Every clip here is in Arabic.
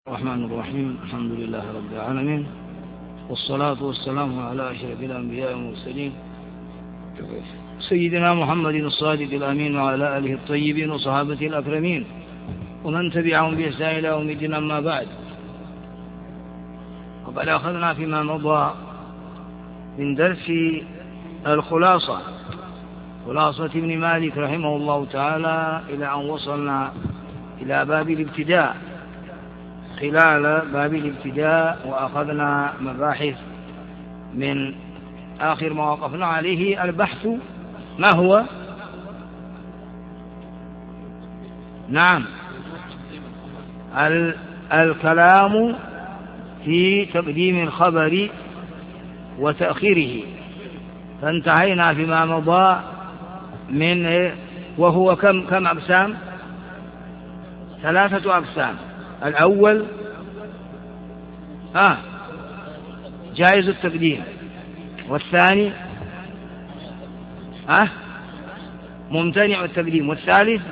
الرحمن الرحيم. الحمد لله رب العالمين، والصلاة والسلام على أشرف الأنبياء والمرسلين سيدنا محمد الصادق الأمين وعلى آله الطيبين وصحابته الأكرمين ومن تبعهم بإحسان إلى يوم الدين. أما بعد، وقد أخذنا فيما مضى من درس الخلاصة، خلاصة ابن مالك رحمه الله تعالى، إلى أن وصلنا إلى باب الابتداء. خلال باب الابتداء وأخذنا مباحث من آخر ما وقفنا عليه البحث ما هو؟ نعم، الكلام في تقديم الخبر وتأخيره، فانتهينا فيما مضى من وهو كم أقسام؟ 3 أقسام. الأول جائز التقديم، والثاني ممتنع التقديم، والثالث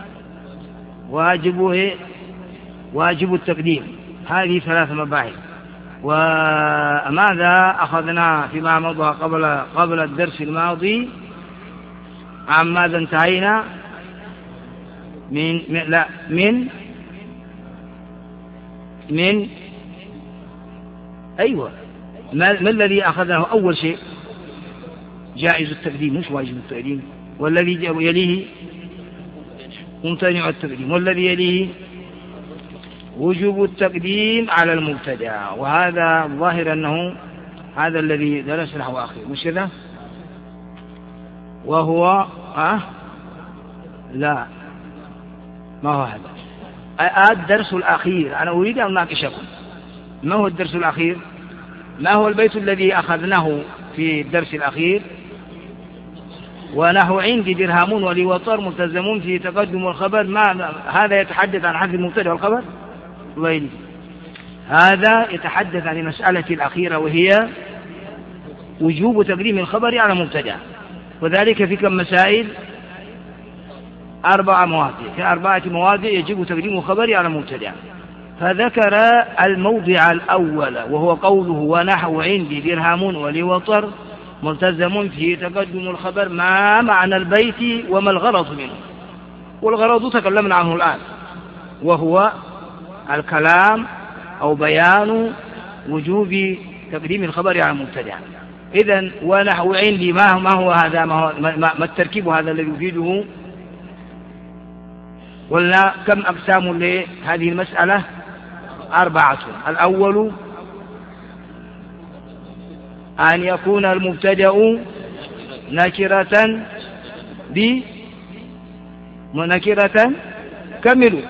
واجب التقديم. هذه 3 مباحث. وماذا أخذنا فيما مضى قبل الدرس الماضي؟ عن ماذا انتهينا؟ من أيوة، ما الذي أخذناه؟ أول شيء جائز التقديم، مش واجب التقديم، والذي يليه ممتنع التقديم، والذي يليه وجوب التقديم على المبتدع. وهذا الظاهر أنه هذا الذي درسناه أخير، مش كذا؟ وهو لا، ما هو هذا الدرس الأخير. أنا أريد أن أناقشكم. ما هو الدرس الأخير؟ ما هو البيت الذي أخذناه في الدرس الأخير؟ ونحو عندي درهم ولي وطر ملتزمون في تقدم الخبر. ما هذا يتحدث عن حذف المبتدأ والخبر؟ الله، هذا يتحدث عن المسألة الأخيرة، وهي وجوب تقديم الخبر على مبتدأ، وذلك في كم مسائل؟ 4 مواضع. في 4 مواضع يجب تقديم الخبر على مبتدأ. فذكر الموضع الأول، وهو قوله ونحو عندي درهم ولي وطر ملتزم في تقدم الخبر. ما معنى البيت وما الغرض منه؟ والغرض تكلمنا عنه الآن، وهو الكلام أو بيان وجوب تقديم الخبر على المبتدأ. إذن ونحو عندي ما هو هذا؟ ما التركيب هذا الذي يفيده؟ قلنا كم أقسام لهذه المسألة؟ 4. الأول أن يكون المبتدأ نكرة كملوا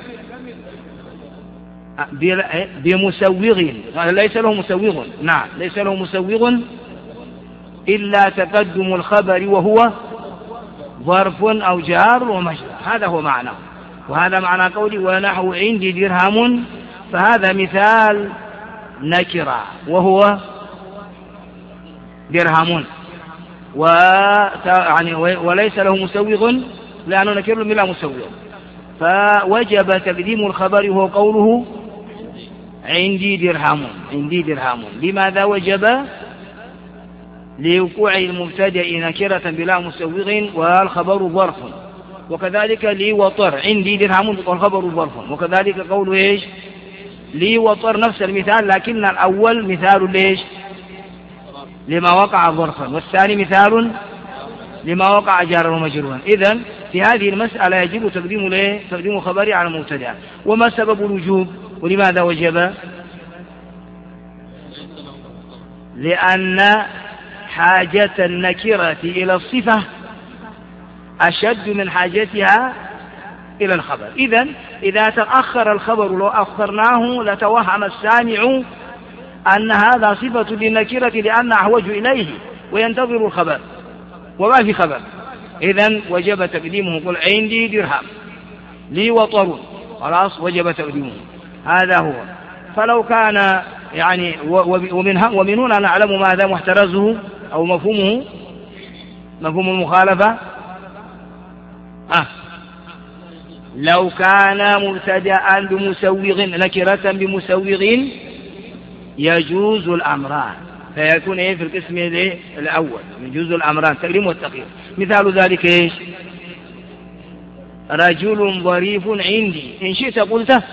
بمسوغ، ليس له مسوغ. نعم، ليس له مسوغ إلا تقدم الخبر، وهو ظرف أو جار ومجرور. هذا هو معناه، وهذا معنى قولي ونحو عندي درهم. فهذا مثال نكرة، وهو درهم، وليس له مسوغ لأنه نكر بلا مسوغ، فوجب تقديم الخبر، وهو قوله عندي درهم. لماذا وجب؟ لوقوع المبتدأ نكرة بلا مسوغ والخبر ظرف. وكذلك لي وطر عندي درهم والخبر ظرف. وكذلك قوله ايش؟ لي وطر، نفس المثال، لكن الأول مثال ليش؟ لما وقع ظرفا، والثاني مثال لما وقع جارا ومجرورا. إذن في هذه المسألة يجب تقديم الخبر على المبتدأ. وما سبب الوجوب؟ ولماذا وجب؟ لأن حاجة النكرة إلى الصفة أشد من حاجتها إلى الخبر. إذن إذا تأخر الخبر لو أخرناه لتوهم السامع أن هذا صفة للنكرة لأن أحوج إليه وينتظر الخبر وما في خبر. إذن وجب تقديمه. قل عندي درهم لي وطر، خلاص وجب تقديمه. هذا هو. فلو كان ومن هنا نعلم ماذا محترزه أو مفهوم المخالفة. لو كان مبتدأ بمسوغ نكرة بمسوغ يجوز الأمران، فيكون إيه في القسم الأول يجوز الأمران التقديم والتأخير. مثال ذلك إيش؟ رجل ظريف عندي، إن شئت قلت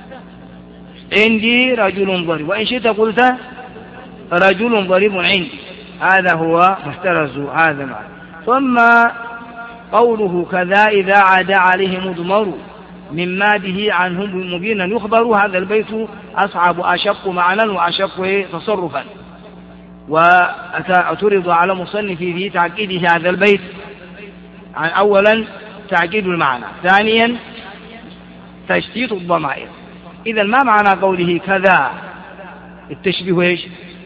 عندي رجل ظريف، وإن شئت قلت رجل ظريف عندي، هذا هو محترز هذا المعنى. ثم قوله كذا إذا عاد عليه مضمر مما به عنه مبينا يخبر، هذا البيت أصعب أشق معنى وأشق تصرفا، واعترض على مصنف في تعقيده هذا البيت. أولا تعقيد المعنى، ثانيا تشتيت الضمائر. إذا ما معنى قوله كذا؟ التشبيه ايش؟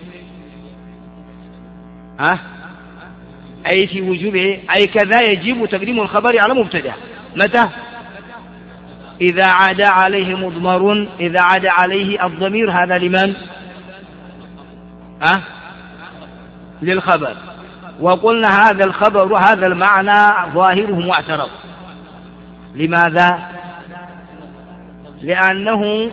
أي في وجوبه، أي كذا يجب تقديم الخبر على مبتدأ. متى؟ إذا عاد عليه مضمر، إذا عاد عليه الضمير، هذا لمن؟ للخبر. وقلنا هذا الخبر هذا المعنى ظاهره معترض. لماذا؟ لأنه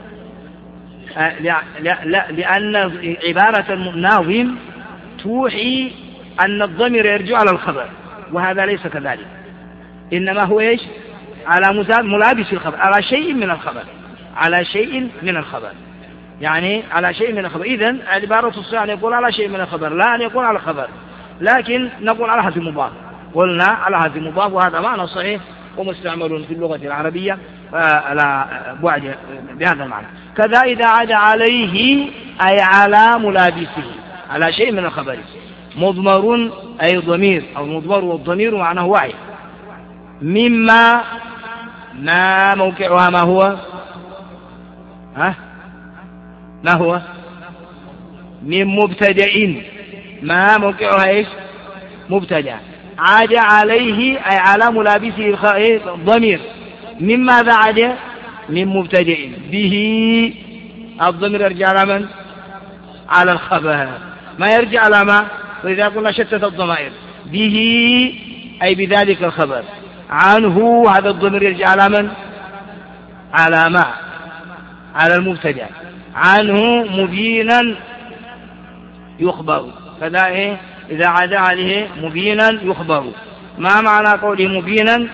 لأن عبارة الناظم توحي أن الضمير يرجع على الخبر، وهذا ليس كذلك، إنما هو إيش؟ على ملابس الخبر، على شيء من الخبر، على شيء من الخبر، يعني على شيء من الخبر. إذن عبارة الصحيح أن يقول على شيء من الخبر، لا أن يقول على الخبر، لكن نقول على حذف مضاف. قلنا على حذف مضاف، وهذا معنى صحيح ومستعمل في اللغة العربية على بعد بهذا المعنى. كذا إذا عاد عليه أي على ملابسه، على شيء من الخبر. مضمر أي ضمير، أو مضمر والضمير معناه واحد. مما ما موقعها ما هو؟ ما هو؟ من مبتدأ. ما موقعها ايش؟ مبتدأ. عاد عليه أي على ملابسه الضمير. من ماذا عاد؟ من مبتدأ. به الضمير يرجع على من؟ على الخبر، ما يرجع على ما؟ وإذا قلنا شتت الضمائر، به أي بذلك الخبر. عنه هذا الضمير يرجع على من؟ على ما؟ على المبتدأ. عنه مبينا يخبر، فذا إيه؟ إذا عاد عليه مبينا يخبر. ما معنى قوله مبينا؟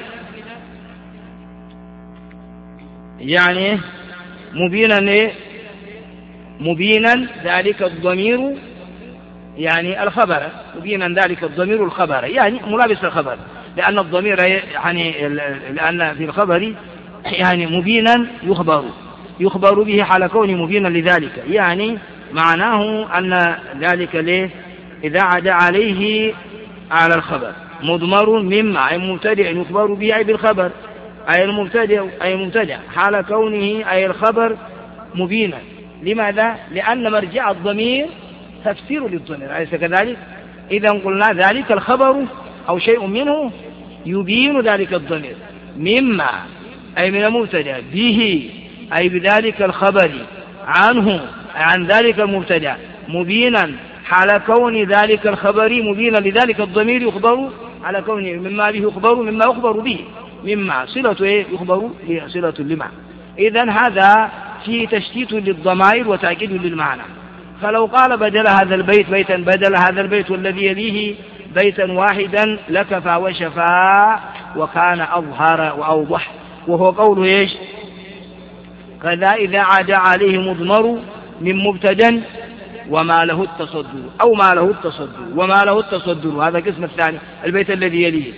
يعني مبينا إيه؟ مبينا ذلك الضمير، يعني الخبر، مبينا ذلك الضمير الخبر، يعني ملابس الخبر، لأن الضمير يعني لأن في الخبر يعني مبينا يخبر به حال كونه مبينا لذلك، يعني معناه أن ذلك ليه إذا عاد عليه على الخبر. مضمر مما أي مبتدئ يخبر به أي بالخبر، أي المبتدئ حال كونه أي الخبر مبينا. لماذا؟ لأن مرجع الضمير تفسير للضمير، أليس كذلك؟ إذا قلنا ذلك الخبر أو شيء منه يبين ذلك الضمير. مما أي من المبتدأ، به أي بذلك الخبر، عنه عن ذلك المبتدأ، مبينا حال كون ذلك الخبر مبينا لذلك الضمير يخبر على كونه مما به يخبر، مما يخبر به، مما صلة إيه؟ يخبر صلة لما. إذن هذا في تشتيت للضمائر وتأكيد للمعنى. فلو قال بدل هذا البيت بيتا بدل هذا البيت والذي يليه بيتا واحدا لكفى وشفى وكان أظهر وأوضح، وهو قوله إيش؟ كذا إذا عاد عليه مضمر من مبتدا وما له التصدر، أو ما له التصدر وما له التصدر، هذا القسم الثاني البيت الذي يليه.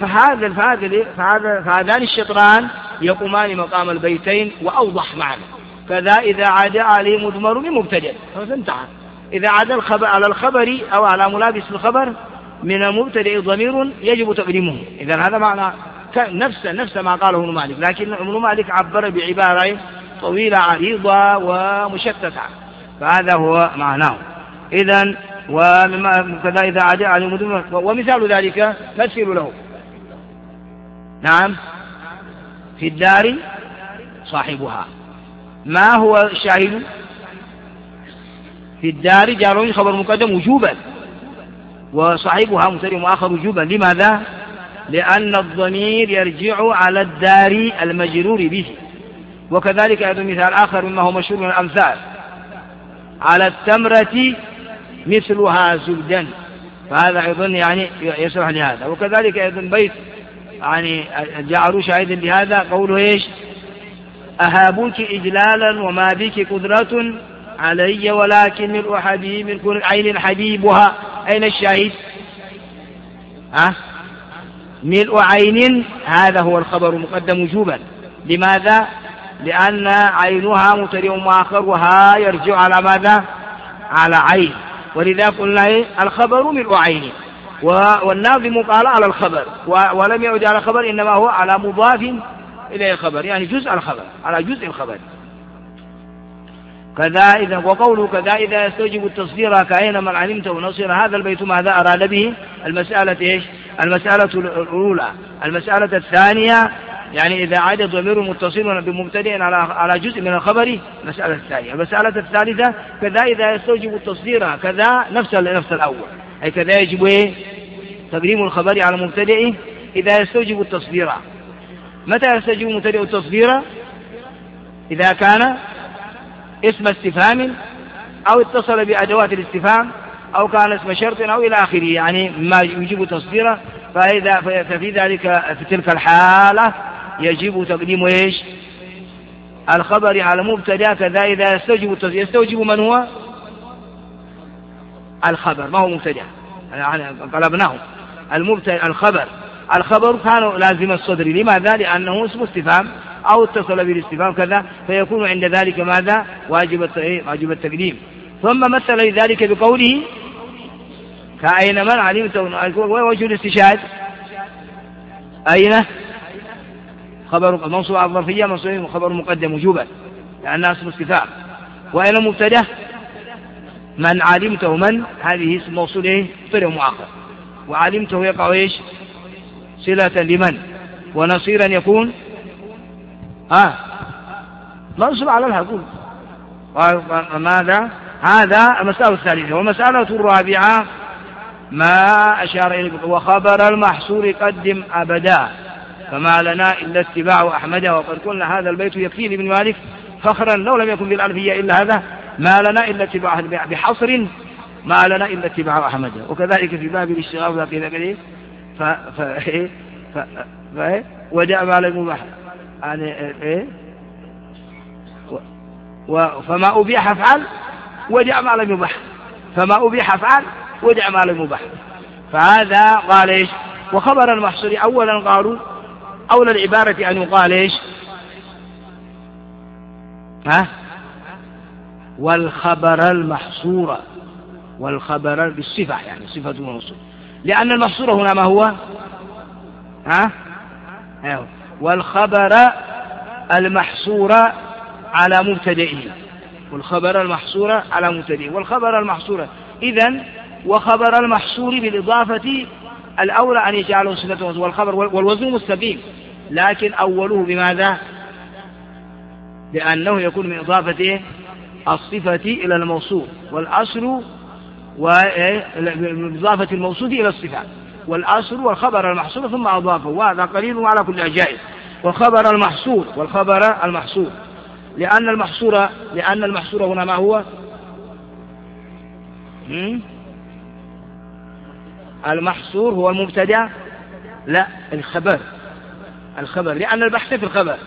فهذان الشطران يقومان مقام البيتين وأوضح معنى. كذا إذا عاد عليه مضمر من مبتدا، فانتهى. إذا عاد الخبر على الخبر أو على ملابس الخبر من المبتدا ضمير يجب تقديمه. إذا هذا معنى نفس ما قاله ابن مالك، لكن ابن مالك عبر بعبارة طويلة عريضة ومشتتة، فهذا هو معناه. إذن كذا إذا عاد عليه مضمر، ومثال ذلك مثل له. نعم، في الدار صاحبها. ما هو الشاهد؟ في الدار جار خبر مقدم وجوبا، وصاحبها مبتدأ مؤخر وجوبا. لماذا؟ لأن الضمير يرجع على الدار المجرور به. وكذلك أيضا مثال آخر مما هو مشهور من الأمثال: على التمرة مثلها زبدا، فهذا أيضا يعني يصلح لهذا. وكذلك أيضا بيت يعني جعلوا شاهدا لهذا قوله إيش: أهابك إجلالا وما بك قدرة علي ولكن ملء حبيب من كل عين حبيبها. أين الشاهد؟ ملء عين، هذا هو الخبر مقدم وجوبا. لماذا؟ لأن عينها مبتدأ مؤخر وها يرجع على ماذا؟ على عين. ولذا قلنا الخبر ملء عين، والناظم قال على الخبر ولم يعد على خبر، إنما هو على مضاف إليه الخبر، يعني جزء الخبر، على جزء الخبر. كذا إذا، وقوله كذا إذا يستوجب التصدير كأينما علمت ونصير. هذا البيت ماذا أراد به؟ المسألة إيش؟ المسألة الأولى. المسألة الثانية يعني إذا عاد ضمير متصل بمبتدئ على جزء من الخبر، المسألة الثانية. المسألة الثالثة كذا إذا يستوجب التصدير، كذا نفس الأول، أي كذا يجب تقديم الخبر على مبتدئ إذا يستوجب التصدير. متى يستوجب مبتدئ التصدير؟ إذا كان اسم استفهام أو اتصل بأدوات الاستفهام أو كان اسم شرط أو إلى آخره، يعني ما يجب تصديره. ففي ذلك في تلك الحالة يجب تقديم إيش؟ الخبر على مبتدأ. كذا إذا يستوجب من هو الخبر، ما هو مبتدأ، يعني قلبناه المبتدأ. الخبر كان لازم الصدر. لماذا؟ لأنه اسم استفهام أو اتصل بالاستفهام كذا، فيكون عند ذلك ماذا؟ واجب التقديم. ثم مثل ذلك بقوله كأين من علمت. ووجه الاستشهاد أين؟ خبر منصوب على الظرفية، منصوب خبر مقدم وجوبا لأنها اسم استفهام. وأين مبتدأ؟ من علمته، من هذه اسم موصول مبتدأ مؤخر، وعلمته يقع إيش؟ صلة لمن، ونصيرا يكون منصوب على الهقول. ماذا؟ هذا المسألة الثالثة. والمسألة الرابعة ما أشار إليه: وخبر المحصور قدم أبدا فما لنا إلا اتباع أحمد. وقد قلنا هذا البيت يكفي لابن مالك فخرا لو لم يكن بالألفية إلا هذا: ما لنا إلا اتباع، بحصر ما لنا إلا اتباع أحمد. وكذلك في باب الاشتغال كذا كذا ودع ما لم يباح يعني فما أبيح فعل ودع ما لم يباح، فما أبيح فعل ودع ما لم يباح. فهذا قال إيش؟ وخبر المحصور. أولا قالوا أولى العبارة أن يقال إيش؟ والخبر المحصور، والخبر بالصفة، يعني صفة الموصول، لأن المحصور هنا ما هو؟ والخبر المحصور على مبتدئه، والخبر المحصور على مبتدئه، والخبر المحصور. إذن وخبر المحصور بالإضافة الأولى أن يجعله صفة والخبر والوزن مستقيم، لكن أوله بماذا؟ لأنه يكون من إضافة الصفة إلى الموصول، والأصل وإضافة الموصول إلى الصفة، والأصل والخبر المحصور ثم أضافه، وهذا قليل على كل أجائز. والخبر المحصور، والخبر المحصور لأن المحصور هنا ما هو؟ المحصور هو المبتدأ؟ لا، الخبر لأن البحث في الخبر.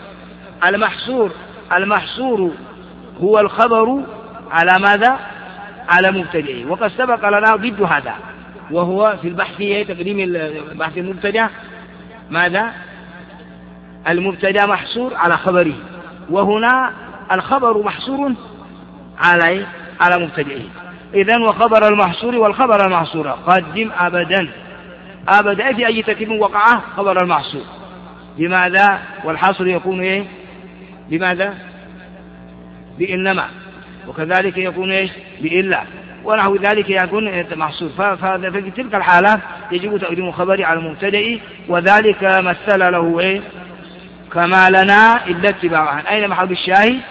المحصور هو الخبر على ماذا؟ على مبتدئه. وقد سبق لنا ضد هذا، وهو في البحث تقديم البحث المبتدأ ماذا؟ المبتدأ محصور على خبره، وهنا الخبر محصور على مبتدئه. إذن وخبر المحصور والخبر المحصور قدم أبدا في أي تركيب وقعه خبر المحصور. بماذا؟ والحصر يكون إيه؟ بماذا؟ بإنما، وكذلك يكون إيش؟ بإلا، ونحو ذلك يكون محصور. ففي تلك الحالة يجب تقديم الخبر على المبتدئ، وذلك مثل له إيه؟ كما لنا إلا اتباعها. أين محل الشاهد؟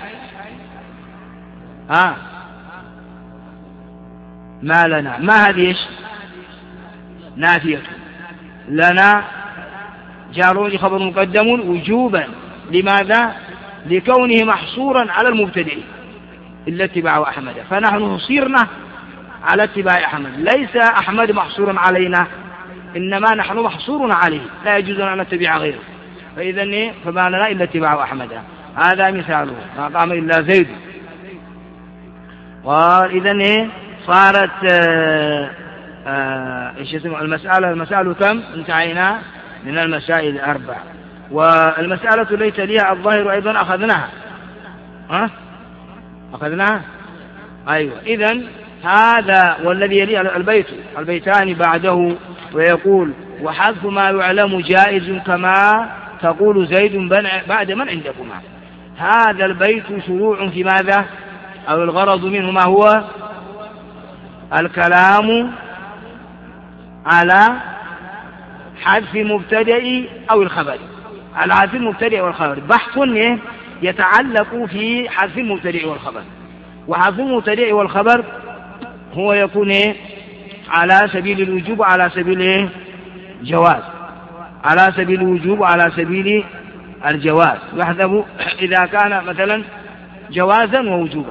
ما لنا، ما هذه إيش؟ نافية. لنا جار خبر مقدم وجوبا. لماذا؟ لكونه محصورا على المبتدئ إلا اتباع أحمد، فنحن صرنا على اتباع أحمد، ليس أحمد محصورا علينا، إنما نحن محصورنا عليه، لا يجوز أن نتبع غيره. فإذا فما لنا إلا اتباع أحمد. هذا مثاله، ما قام إلا زيد. وإذا صارت المسألة كم؟ انتهينا من المسائل الأربع. والمسألة التي لها الظاهر أيضا أخذناها. أيوة. إذن هذا والذي يلي البيتان بعده، ويقول وحذف ما يعلم جائز كما تقول زيد بعد من عندكما. هذا البيت شروع في ماذا؟ أو الغرض منه ما هو؟ الكلام على حذف المبتدأ أو الخبر، على حذف المبتدأ والخبر. بحث يتعلق في حذف المبتدأ والخبر. وحذف المبتدأ والخبر هو يكون على سبيل الوجوب وعلى سبيل الجواز، على سبيل الوجوب وعلى سبيل الجواز. يحذف إذا كان مثلا جوازا ووجوبا،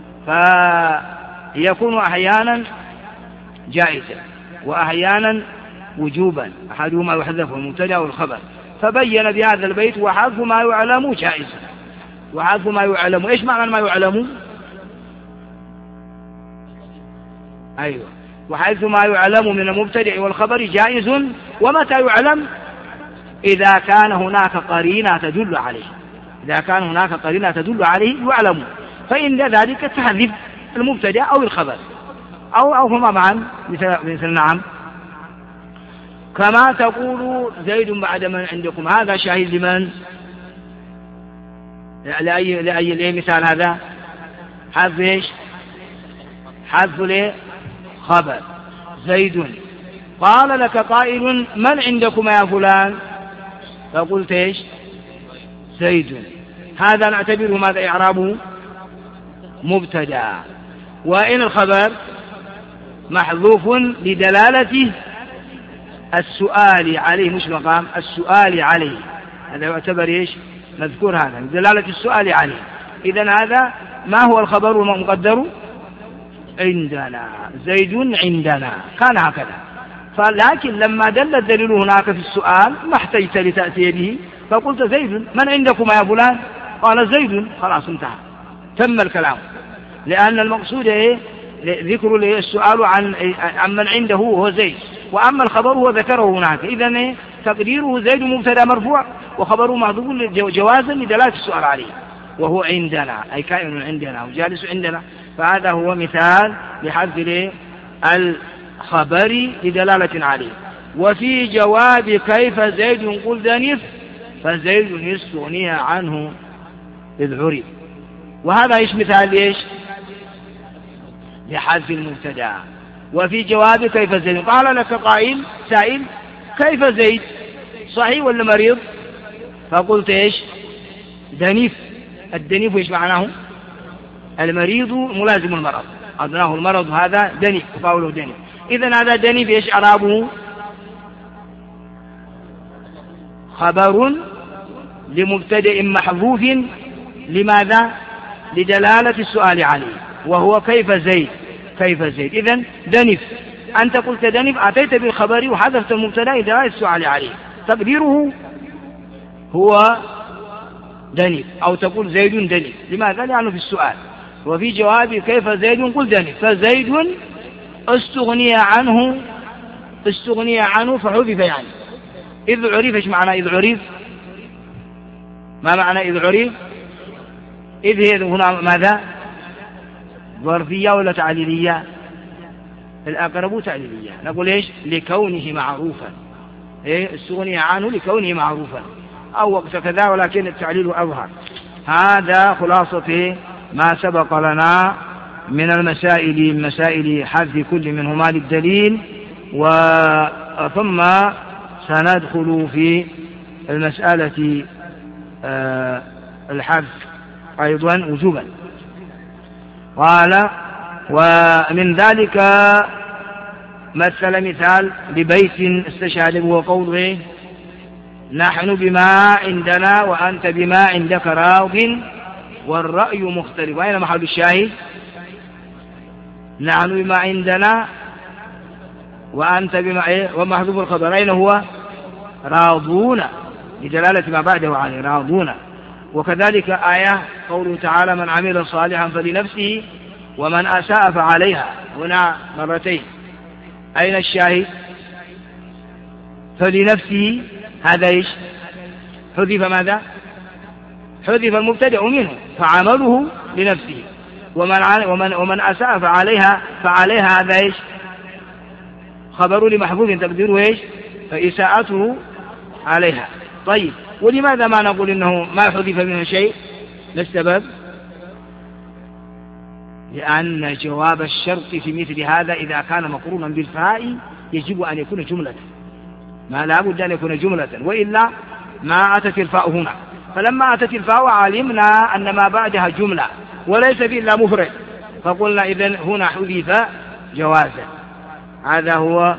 فيكون أحيانا جائزا وأحيانا وجوبا، أحدهما يحذف المبتدأ والخبر. فبين بهذا البيت وحذف ما يعلم جائزا. وحذف ما يعلم، إيش معنى ما يعلم؟ أيوة. وحيث ما يعلم من المبتدأ والخبر جائز. ومتى يعلم؟ إذا كان هناك قرينة تدل عليه، إذا كان هناك قرينة تدل عليه يعلم، فإن ذلك تحذف المبتدأ أو الخبر أو هما معا. مثل نعم كما تقول زيد بعد من عندكم. هذا شاهد لمن؟ لأي مثال هذا؟ حذف إيش؟ حذف خبر. زيد. قال لك قائل من عندكما يا فلان؟ فقلت إيش؟ زيد. هذا نعتبره ماذا إعرابه؟ مبتدأ. وإن الخبر محذوف لدلالته السؤال عليه، مش مقام السؤال عليه، هذا يعتبر إيش؟ مذكور هذا دلالة السؤال عليه. إذن هذا ما هو الخبر المقدر؟ عندنا زيد عندنا، كان هكذا. فلكن لما دل الدليل هناك في السؤال ما احتجت لتأتي به، فقلت زيد من عندكما يا فلان؟ قال زيد، خلاص انتهى، تم الكلام. لأن المقصود ذكر السؤال عن من عنده هو زيد، وأما الخبر هو ذكره هناك. إذن تقديره زيد مبتدا مرفوع وخبره محذوف جوازا لدلالة السؤال عليه، وهو عندنا أي كائن عندنا وجالس عندنا. فهذا هو مثال لحذف الخبر لدلالة عليه. وفي جواب كيف زيد قل دنف، فزيد استغني عنه إذ عرف. وهذا إيش مثال إيش؟ لحذف المبتدا. وفي جواب كيف زيد قال لك قائل سائل كيف زيد صحيح ولا مريض؟ فقلت إيش؟ دنف. الدنف إيش معناه؟ المريض ملازم المرض، أدناه المرض، هذا دنف، قوله دنف. إذن هذا دنف إيش إعرابه؟ خبر لمبتدأ محذوف. لماذا؟ لدلالة السؤال عليه، وهو كيف زيد. كيف زيد. إذن دنف، أنت قلت دنف، أتيت بالخبر وحذفت المبتدأ لدلالة السؤال عليه، تقديره هو دنف، أو تقول زيد دنف. لماذا؟ لأنه في السؤال. وفي جواب كيف زيد قل دنف، فزيد استغني عنه فحذف. يعني إذ عرف. إيش معنى إذ عرف؟ ما معنى إذ عرف؟ إذ هي هنا ماذا؟ ظرفية ولا تعليلية؟ الأقرب تعليلية. نقول إيش؟ لكونه معروفا. استغني عنه لكونه معروفا، أو وقت كذا، ولكن التعليل أظهر. هذا خلاصة ما سبق لنا من مسائل حذف كل منهما للدليل. ثم سندخل في المسألة الحذف أيضا وجوبا. قال ومن ذلك مثل مثال ببيت استشهد، وهو قوله نحن بما عندنا وأنت بما عندك راض والرأي مختلف. أين محل الشاهد؟ نحن بما عندنا وأنت بما ومحذوف الخبر أين هو؟ راضون، لدلالة ما بعده عليه راضون. وكذلك آية قوله تعالى من عمل صالحا فلنفسه ومن أساء فعليها، هنا مرتين. أين الشاهد؟ فلنفسه هذا إيش؟ حذف ماذا؟ حذف المبتدأ منه فعمله لنفسه، ومن أساء فعليها هذا إيش؟ خبر لمحذوف تقديره إيش؟ فإساءته عليها. طيب، ولماذا ما نقول إنه ما حذف منه شيء؟ للسبب لأن جواب الشرط في مثل هذا إذا كان مقرونا بالفاء يجب أن يكون جملة، ما لا بد أن يكون جملة، وإلا ما أتت الفاء هنا. فلما أتت الفاء علمنا أن ما بعدها جملة وليس فيه إلا مفرد، فقلنا إذن هنا حذف جوازا. هذا هو.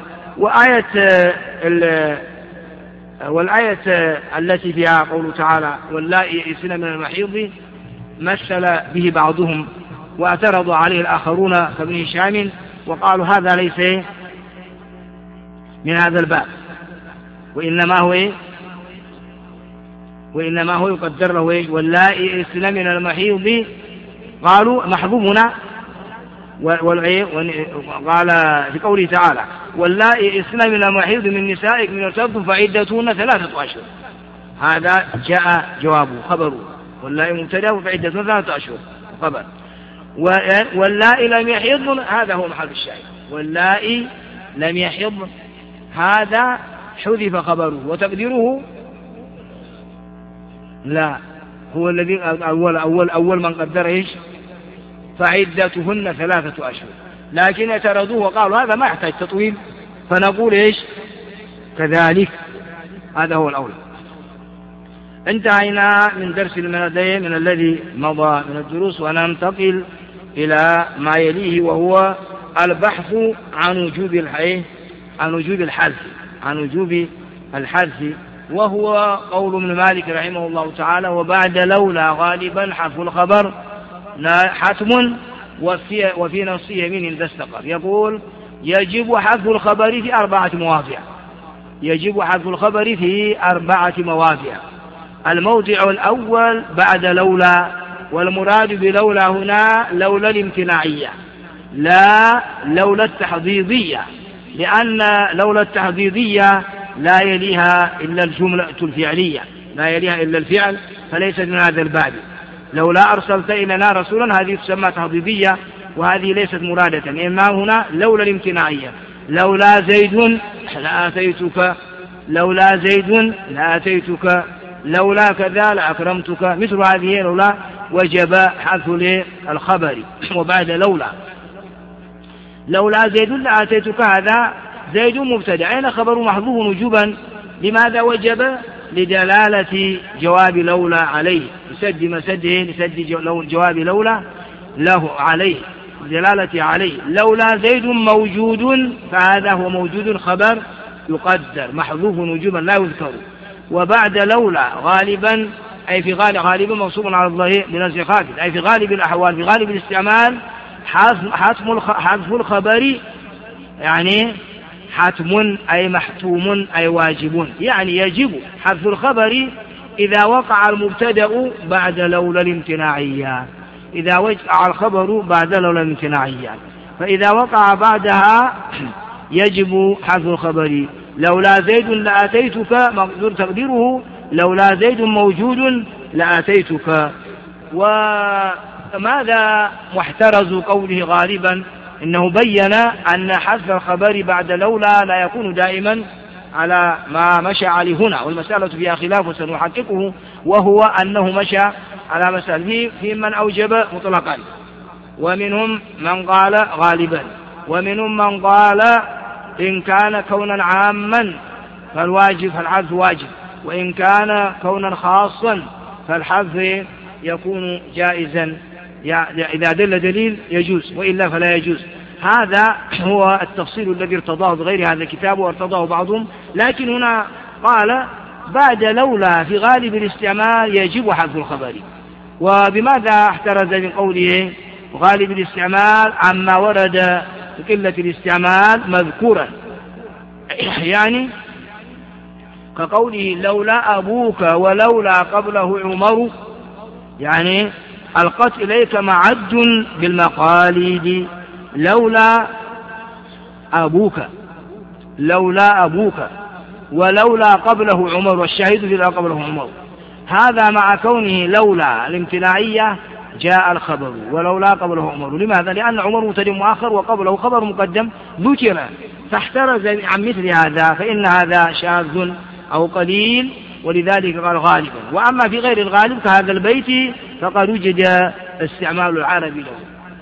والآية التي فيها قوله تعالى واللائي يئسن من المحيض مثل به بعضهم واعترضوا عليه الآخرون كابن هشام وقالوا هذا ليس من هذا الباب، وإنما هو يقدر له واللائي يئسن من المحيض، قالوا محذوف هنا. قال في قوله تعالى واللائي يئسن من المحيض من نسائكم إن ارتبتم فعدتهن 3 أشهر، هذا جاء جوابه خبره، واللائي مبتدأ فعدتهن 3 أشهر خبر. واللائي لم يحضن هذا هو محل الشاهد، واللائي لم يحضن هذا حذف خبره وتقديره لا هو الذي أول من قدر إيش؟ فعدتهن 3 أشهر، لكن اعترضوه وقالوا هذا ما يحتاج تطويل، فنقول إيش؟ كذلك. هذا هو الأولى. انتهينا من درس المنادين من الذي مضى من الدروس، وننتقل إلى ما يليه وهو البحث عن وجوب الحذف، وهو قول ابن مالك رحمه الله تعالى وبعد لولا غالبا حذف الخبر حتم وفي نص يمين إذا استقر. يقول يجب حذف الخبر في 4 مواضع. يجب حذف الخبر في 4 مواضع. الموضع الأول بعد لولا، والمراد بلولا هنا لولا الامتناعية لا لولا التحضيضية، لأن لولا التحضيضية لا يليها إلا الجملة الفعلية، لا يليها إلا الفعل، فليست من هذا الباب. لولا أرسلت إلينا رسولا هذه تسمى تحضيضية، وهذه ليست مرادة، إنما هنا لولا الامتناعية. لولا زيد لآتيتك، لولا زيد لآتيتك، لولا كذا لأكرمتك، مثل هذه لولا وجب حذف الخبر. وبعد لولا زيد لآتيتك هذا زيد مبتدأ، أين خبر محذوف وجوبا؟ لماذا وجب؟ لدلالة جواب لولا عليه، لسد مسده، لسد جواب لولا له عليه، دلالة عليه. لولا زيد موجود فهذا هو موجود خبر يقدر محذوف وجوبا لا يذكر. وبعد لولا غالبا أي في غالبا منصوب على الظهير بنزع خافض، أي في غالب الأحوال في غالب الاستعمال حذف الخبر، يعني حتم أي محتوم أي واجب، يعني يجب حذف الخبر إذا وقع المبتدأ بعد لولا الامتناعية، إذا وقع الخبر بعد لولا الامتناعية، فإذا وقع بعدها يجب حذف الخبر. لولا زيد لآتيتك مقدور تقديره لولا زيد موجود لآتيتك. وماذا محترز قوله غالبا؟ إنه بين أن حذف الخبر بعد لولا لا يكون دائما على ما مشى عليه هنا، والمسألة فيها خلاف وسنحققه، وهو أنه مشى على مسألة في من أوجب مطلقا، ومنهم من قال غالبا، ومنهم من قال إن كان كونا عاما فالحذف واجب، وإن كان كونا خاصا فالحذف يكون جائزا، إذا دل دليل يجوز وإلا فلا يجوز. هذا هو التفصيل الذي ارتضاه بغير هذا الكتاب وارتضاه بعضهم، لكن هنا قال بعد لولا في غالب الاستعمال يجب حذف الخبر. وبماذا احترز من قوله غالب الاستعمال عما ورد في قلة الاستعمال مذكورا؟ يعني كقوله لولا أبوك ولولا قبله عمر، يعني ألقت إليك معد بالمقاليد لولا أبوك، لولا أبوك ولولا قبله عمر، والشاهد في لولا قبله عمر. هذا مع كونه لولا الامتناعية جاء الخبر ولولا قبله عمر. لماذا؟ لأن عمر مبتدأ مؤخر وقبله خبر مقدم ذكر، فاحترز عن مثل هذا، فإن هذا شاذ أو قليل، ولذلك قال غالبا. وأما في غير الغالب كهذا البيت فقد وجد استعمال العربي له،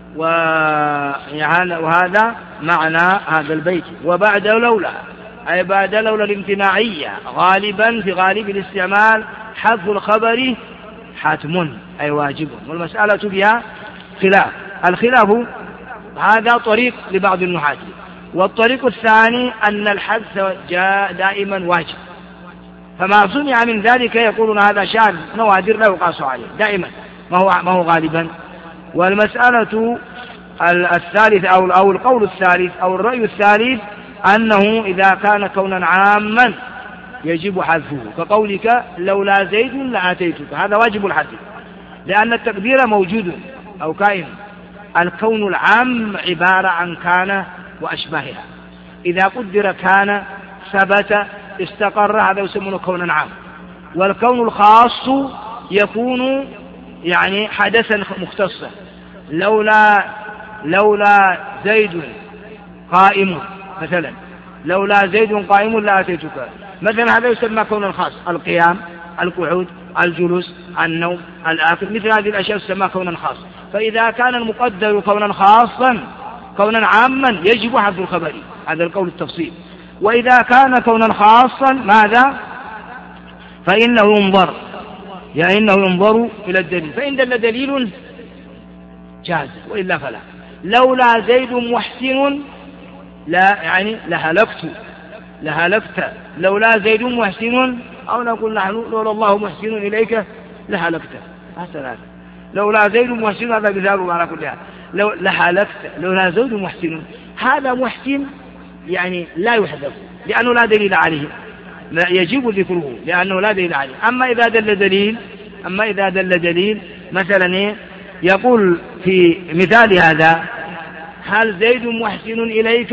وهذا معنى هذا البيت. وبعد لولا أي بعد لولا الامتناعية غالبا في غالب الاستعمال حذف الخبر حتم أي واجب، والمسألة بها خلاف. الخلاف هذا طريق لبعض النحاة، والطريق الثاني أن الحذف جاء دائما واجب، فما سمع من ذلك يقولون هذا شاذ نوادر لا يقاس عليه دائما، ما هو غالبا. والمسألة الثالث أو القول الثالث أو الرأي الثالث أنه إذا كان كونا عاما يجب حذفه، كقولك لولا زيد لآتيتك، هذا واجب الحذف لأن التقدير موجود أو كائن. الكون العام عبارة عن كان وأشباهها، إذا قدر كان ثبت استقر، هذا يسمونه كونا عام. والكون الخاص يكون يعني حدثا مختصا، لولا زيد قائم مثلا، لولا زيد قائم لآتيتك مثلا، هذا يسمى كونا خاص. القيام، القعود، الجلوس، النوم، الآكل، مثل هذه الأشياء تسمى كونا خاص. فإذا كان المقدر كونا خاصا كونا عاما يجب حذف الخبر، هذا القول التفصيل. وإذا كان كونا خاصا ماذا؟ فإنه ينظر، يعني إنه ينظر إلى الدليل، فإن دل دليل جاز وإلا فلا. لولا زيد محسن لا يعني لهلكت، لولا زيد محسن، أو نقول نحن لولا الله محسن إليك لهلكت، هذا لولا زيد محسن، هذا مثال على كل حال. لهلكت لولا زيد محسن، هذا محسن يعني لا يحذف لأنه لا دليل عليه، لا يجب ذكره لأنه لا دليل عليه. أما إذا دل دليل مثلا يقول في مثال هذا هل زيد محسن إليك،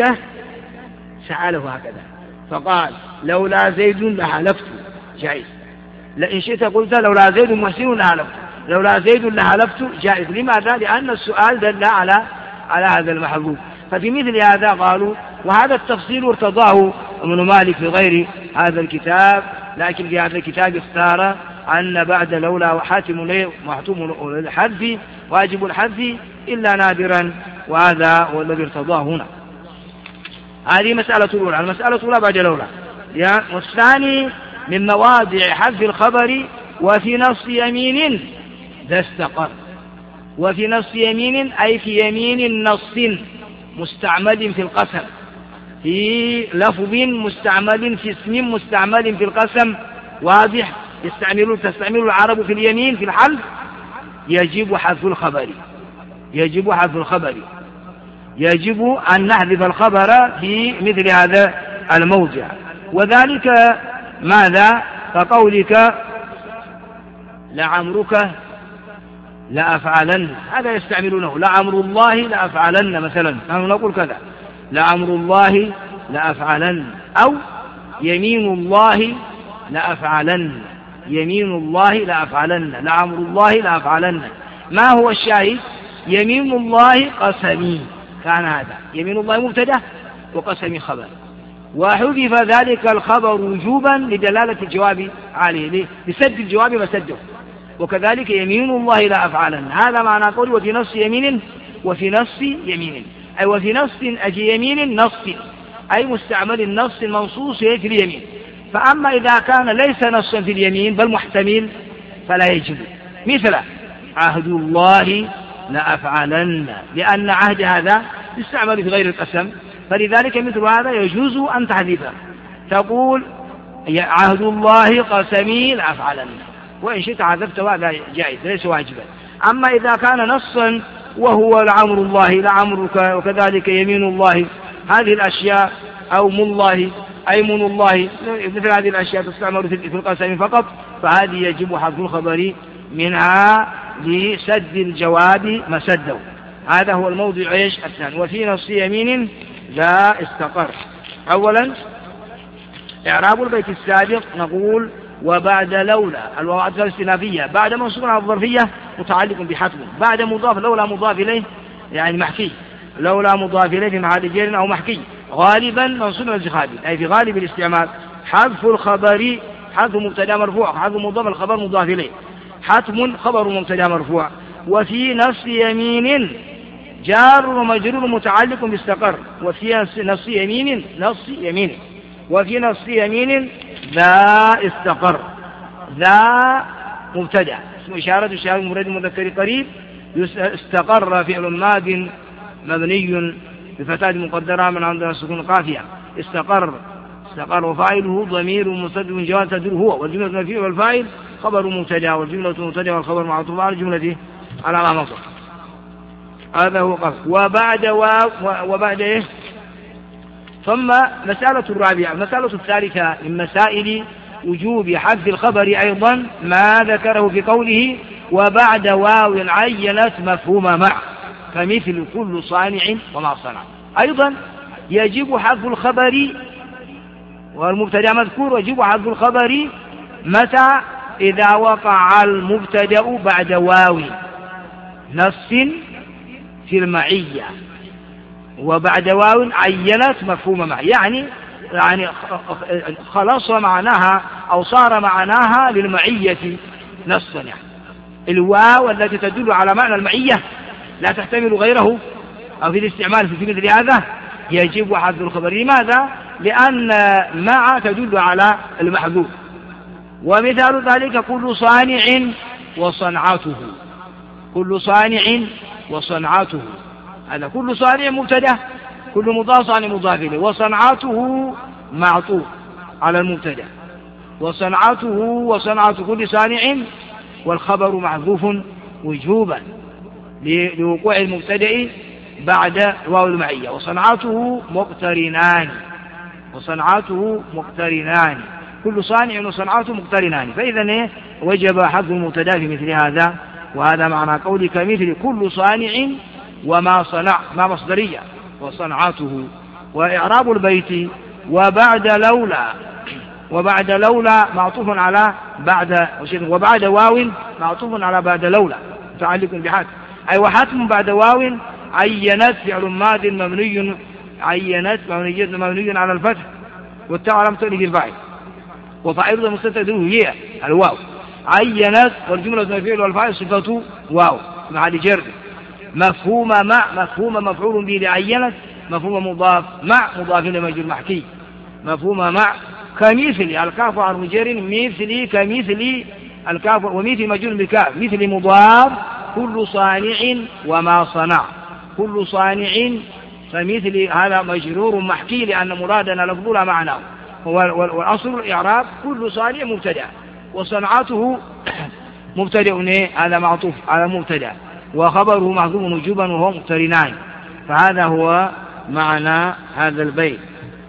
سأله هكذا فقال لولا زيد لهلكت، جائز. لئن شئت قلت لولا زيد محسن لهلكت، لولا زيد لهلكت جائز. لماذا؟ لأن السؤال دل على هذا المحذوف. ففي مثل هذا قالوا، وهذا التفصيل ارتضاه ابن مالك في غير هذا الكتاب، لكن في هذا الكتاب اختار أن بعد لولا وحاتم الحذف واجب الحذف إلا نادرا، وهذا هو الذي ارتضاه هنا. هذه مسألة الأولى. المسألة الأولى بعد لولا. والثاني من مواضع حذف الخبر وفي نص يمين ذا استقر. وفي نص يمين أي في يمين نص مستعمل في القسم، في لفظ مستعمل في اسم مستعمل في القسم، واضح، تستعمل العرب في اليمين في الحلف، يجب حذف الخبر، يجب حذف الخبر، يجب أن نحذف الخبر في مثل هذا الموضع. وذلك ماذا؟ كقولك لعمرك لأفعلن، هذا يستعملونه، لعمر الله لأفعلن مثلا، نحن نقول كذا لعمر الله لأفعلن، أو يمين الله لأفعلن، يمين الله لأفعلن، لعمر الله لأفعلن. ما هو الشاهد؟ يمين الله قسمي، كان هذا يمين الله مبتدأ وقسمي خبر، وحذف ذلك الخبر وجوبا لدلالة الجواب عليه، لسد الجواب مسده. وكذلك يمين الله لا أفعلن، هذا معنى قول وفي نص يمين، وفي نص يمين أي وفي نص أجي يمين نص أي مستعمل النص المنصوص في اليمين. فأما إذا كان ليس نصا في اليمين بل محتمل فلا يجب، مثل عهد الله لأفعلن، لأن عهد هذا يستعمل في غير القسم، فلذلك مثل هذا يجوز أن تحذفه. تقول عهد الله قسمي لأفعلن، وإن شئت عذبت هذا جائز ليس واجبا. أما إذا كان نصا وهو لعمر الله لعمرك وكذلك يمين الله، هذه الأشياء أو مالله أيمن الله، مثل هذه الأشياء تستعمل في القسم فقط، فهذه يجب حذف الخبر منها لسد الجواب مسده. هذا هو الموضع الثاني. وفي نص يمين لا استقر. أولا إعراب البيت السابق نقول وبعد لولا الواو الاستئنافية بعد منصوب على الظرفية متعلق بحتم، بعد مضاف لولا مضاف إليه يعني محكي، لولا مضاف إليه في محل جر أو محكي، غالبا منصوب على الخابر أي في غالب الاستعمال. حذف الخبر حذف مبتدا مرفوع، حذف مضاف الخبر مضاف إليه، حتم خبر مبتدا مرفوع. وفي نص يمين جار ومجرور متعلق باستقر، وفي نص يمين وفي نص يمين ذا استقر. ذا مبتدا اسم إشارة شاهد مفرد مذكر قريب، استقر فعل ماض مبني بفتاة مقدرة من عند السكون قافية. استقر وفاعله ضمير مستتر جواز تدل هو، والجملة المفعول والفاعل خبر مبتدا، والجملة مبتدا والخبر معطوف على الجملة على العمصر. هذا هو قصد. وبعد إيه؟ ثم مسألة الرابعة المسألة الثالثة من مسائل وجوب حذف الخبر أيضا ما ذكره في قوله وبعد واو عينت مفهوم مع، كمثل كل صانع وما صنع. أيضا يجب حذف الخبر والمبتدا مذكور، ويجب حذف الخبر متى؟ إذا وقع المبتدا بعد واو نص في المعية وبعد واو عينت مفهوم مع، يعني خلص معناها أو صار معناها للمعية نصا. يعني الواو التي تدل على معنى المعية لا تحتمل غيره أو في الاستعمال في مثل هذا يجب حذف الخبر. لماذا؟ لأن مع تدل على المحذوف. ومثال ذلك كل صانع وصنعته، كل صانع وصنعته، هذا كل صانع مبتدا، كل مضاف صانع مضاف إليه، وصنعته معطوف على المبتدا، وصنعته كل صانع والخبر محذوف وجوبا لوقوع المبتدا بعد واو المعية. وصنعته مقترنان كل صانع وصنعته مقترنان، فإذا وجب حذف المبتدا في مثل هذا. وهذا معنى قولك مثل كل صانع وما صنع، ما مصدرية وصنعته. وإعراب البيت وبعد لولا معطوف على بعد، وبعد واو معطوف على بعد لولا متعلق بحاتم، أي وحاتم بعد واو عينت فعل ماض مبني، عينت مبني على الفتح والتاء علامة تأنيث الفاعل، وفاعل مستتر هي الواو. عينت والجملة المفعول والفاعل صفة واو محل جر. مفهوم مفعول به لعينت، مفهوم مضاف مع مضاف إلى مجرور محكي. مفهوم مع كمثل الكاف حرف جر، مثلي كمثل الكاف، ومثل مجرور بكاف، مثل مضاف كل صانع وما صنع، كل صانع فمثل هذا مجرور محكي لأن مرادنا لفظنا معناه. والأصل الإعراب كل صانع مبتدأ، وصنعته مبتدأ هذا معطوف على مبتدأ، وخبره محذوف وجوبا وهو مقترنان. فهذا هو معنى هذا البيت.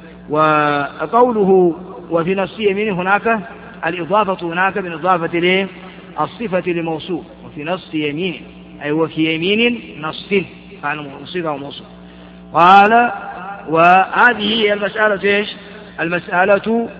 وقوله وفي نص يمين هناك الإضافة هناك من إضافة الصفة لموصوف، وفي نص يمين أي وفي يمين نص كان صفة وموصوف. قال وهذه هي المسألة المسألة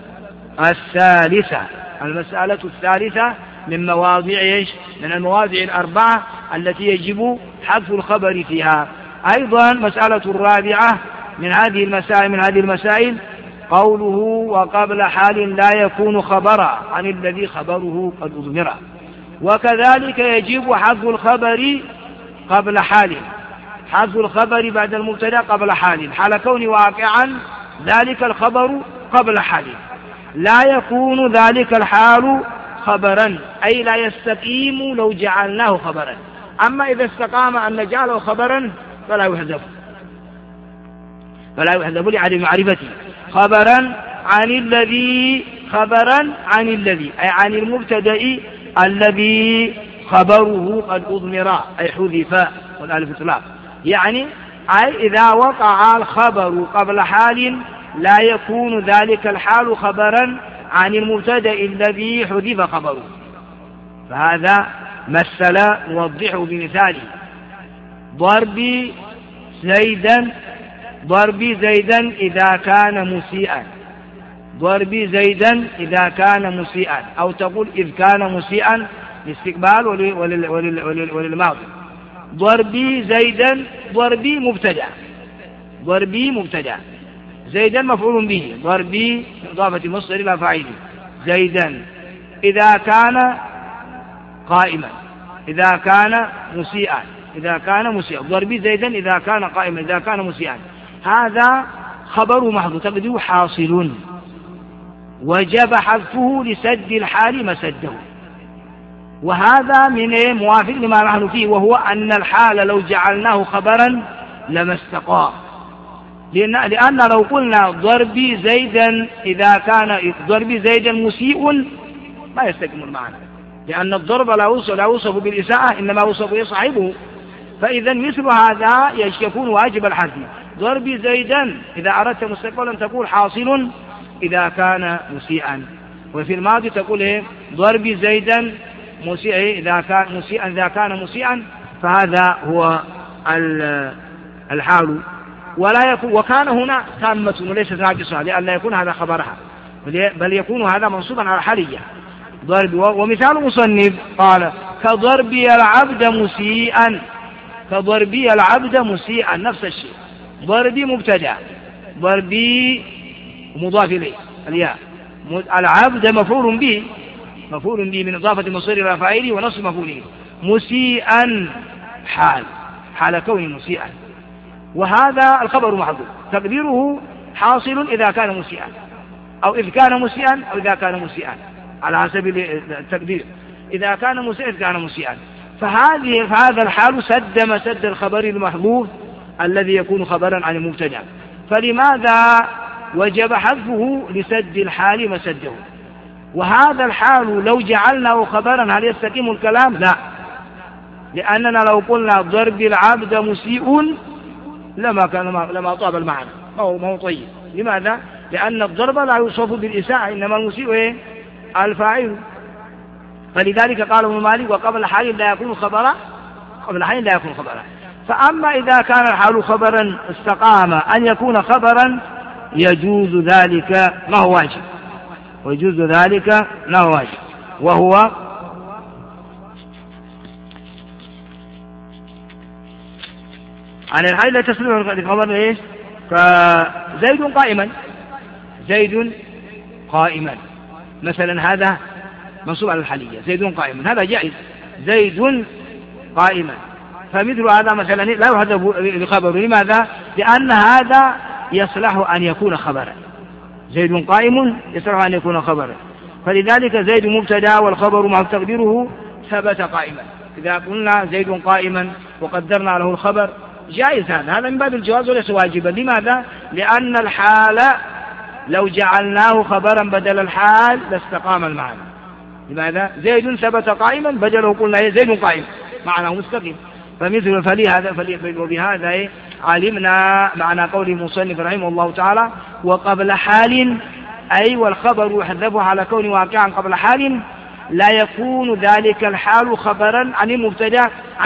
الثالثة من مواضع من المواضع الأربعة التي يجب حذف الخبر فيها. أيضا مسألة الرابعة من هذه المسائل قوله وقبل حال لا يكون خبرا عن الذي خبره قد أضمر. وكذلك يجب حذف الخبر قبل حال، حذف الخبر بعد المبتدا قبل حال كون واقعا ذلك الخبر قبل حال، لا يكون ذلك الحال خبرا أي لا يستقيم لو جعلناه خبرا. أما إذا استقام أن نجعله خبرا فلا يحذف لعدم معرفته. خبرا عن الذي خبرا عن الذي، أي عن المبتدأ الذي خبره قد أضمر أي حذف والألف إطلاق، يعني أي إذا وقع الخبر قبل حال لا يكون ذلك الحال خبرا عن المبتدأ الذي حذف خبره. فهذا مثل نوضحه بمثاله: ضربي زيدا إذا كان مسيئا، ضربي زيدا إذا كان مسيئا، أو تقول إذ كان مسيئا للاستقبال وللماضي. ضربي زيدا، ضربي مبتدأ، زيدا مفعول به، ضربي إضافة مصدر إلى فاعله، زيدا إذا كان قائما، إذا كان مسيئا، ضربي زيدا إذا كان قائما، إذا كان مسيئا. هذا خبر محذوف تقديره حاصل، وجب حذفه لسد الحال مسده. وهذا من موافق لما نحن فيه، وهو أن الحال لو جعلناه خبرا لما استقام، لأن لو قلنا ضربي زيدا إذا كان ضربي زيدا مسيء ما يستقيم المعنى، لأن الضرب لا يوصف بالإساءة، إنما يوصف به صاحبه. فإذا مثل هذا يكون واجب الحذف. ضربي زيدا إذا أردت مستقبلا تقول حاصل إذا كان مسيئا، وفي الماضي تقول ضربي زيدا مسيئا إذا كان مسيئا. فهذا هو الحال، ولا يكون وكان هنا تامة وليست ناقصة، لئلا يكون هذا خبرها، بل يكون هذا منصوبا على حالية ضرب. ومثال مصنف قال: كضربي العبد مسيئا، نفس الشيء. ضربي مبتدأ، ضربي مضاف إليه الياء، العبد مفعول به من إضافة مصدر إلى فاعله ونصب مفعوله، مسيئا حال كونه مسيئا. وهذا الخبر محذوف تقديره حاصل إذا كان مسيئا، أو إذ كان مسيئا، أو إذا كان مسيئا، على حسب التقدير. إذا كان مسيئا إذ كان مسيئا. فهذا الحال سد مسد الخبر المحذوف الذي يكون خبرا عن المبتدأ. فلماذا وجب حذفه؟ لسد الحال مسده. وهذا الحال لو جعلناه خبرا هل يستقيم الكلام؟ لا، لأننا لو قلنا ضرب العبد مسيء لما طاب المعنى، ما هو طيب. لماذا؟ لأن الضرب لا يوصف بالإساءة، إنما المسيء الفاعل. فلذلك قال ابن مالك: وقبل حال لا يكون خبرا، فأما إذا كان الحال خبرا استقام أن يكون خبرا يجوز ذلك ما هو واجب، وهو عن الحال لا تصلح الخبر فزيد قائما مثلا، هذا منصوب على الحالية، زيد قائما، هذا جائز، زيد قائما. فمثل هذا مثلا لا يحذف بخبر. لماذا؟ لأن هذا يصلح أن يكون خبرا، زيد قائم يصلح أن يكون خبرا. فلذلك زيد مبتدا والخبر مع تقديره ثبت قائما. إذا قلنا زيد قائما وقدرنا له الخبر جائز، هذا من باب الجواز وليس واجبا. لماذا؟ لأن الحال لو جعلناه خبرا بدل الحال لاستقام المعنى. لماذا؟ زيد ثبت قائما بدله قلنا زيد قائم، معناه مستقيم. وبهذا علمنا معنى قول المصنف رحمه الله تعالى: وقبل حال، أي والخبر يحذف على كون واقعا قبل حال لا يكون ذلك الحال خبرا عن المبتدا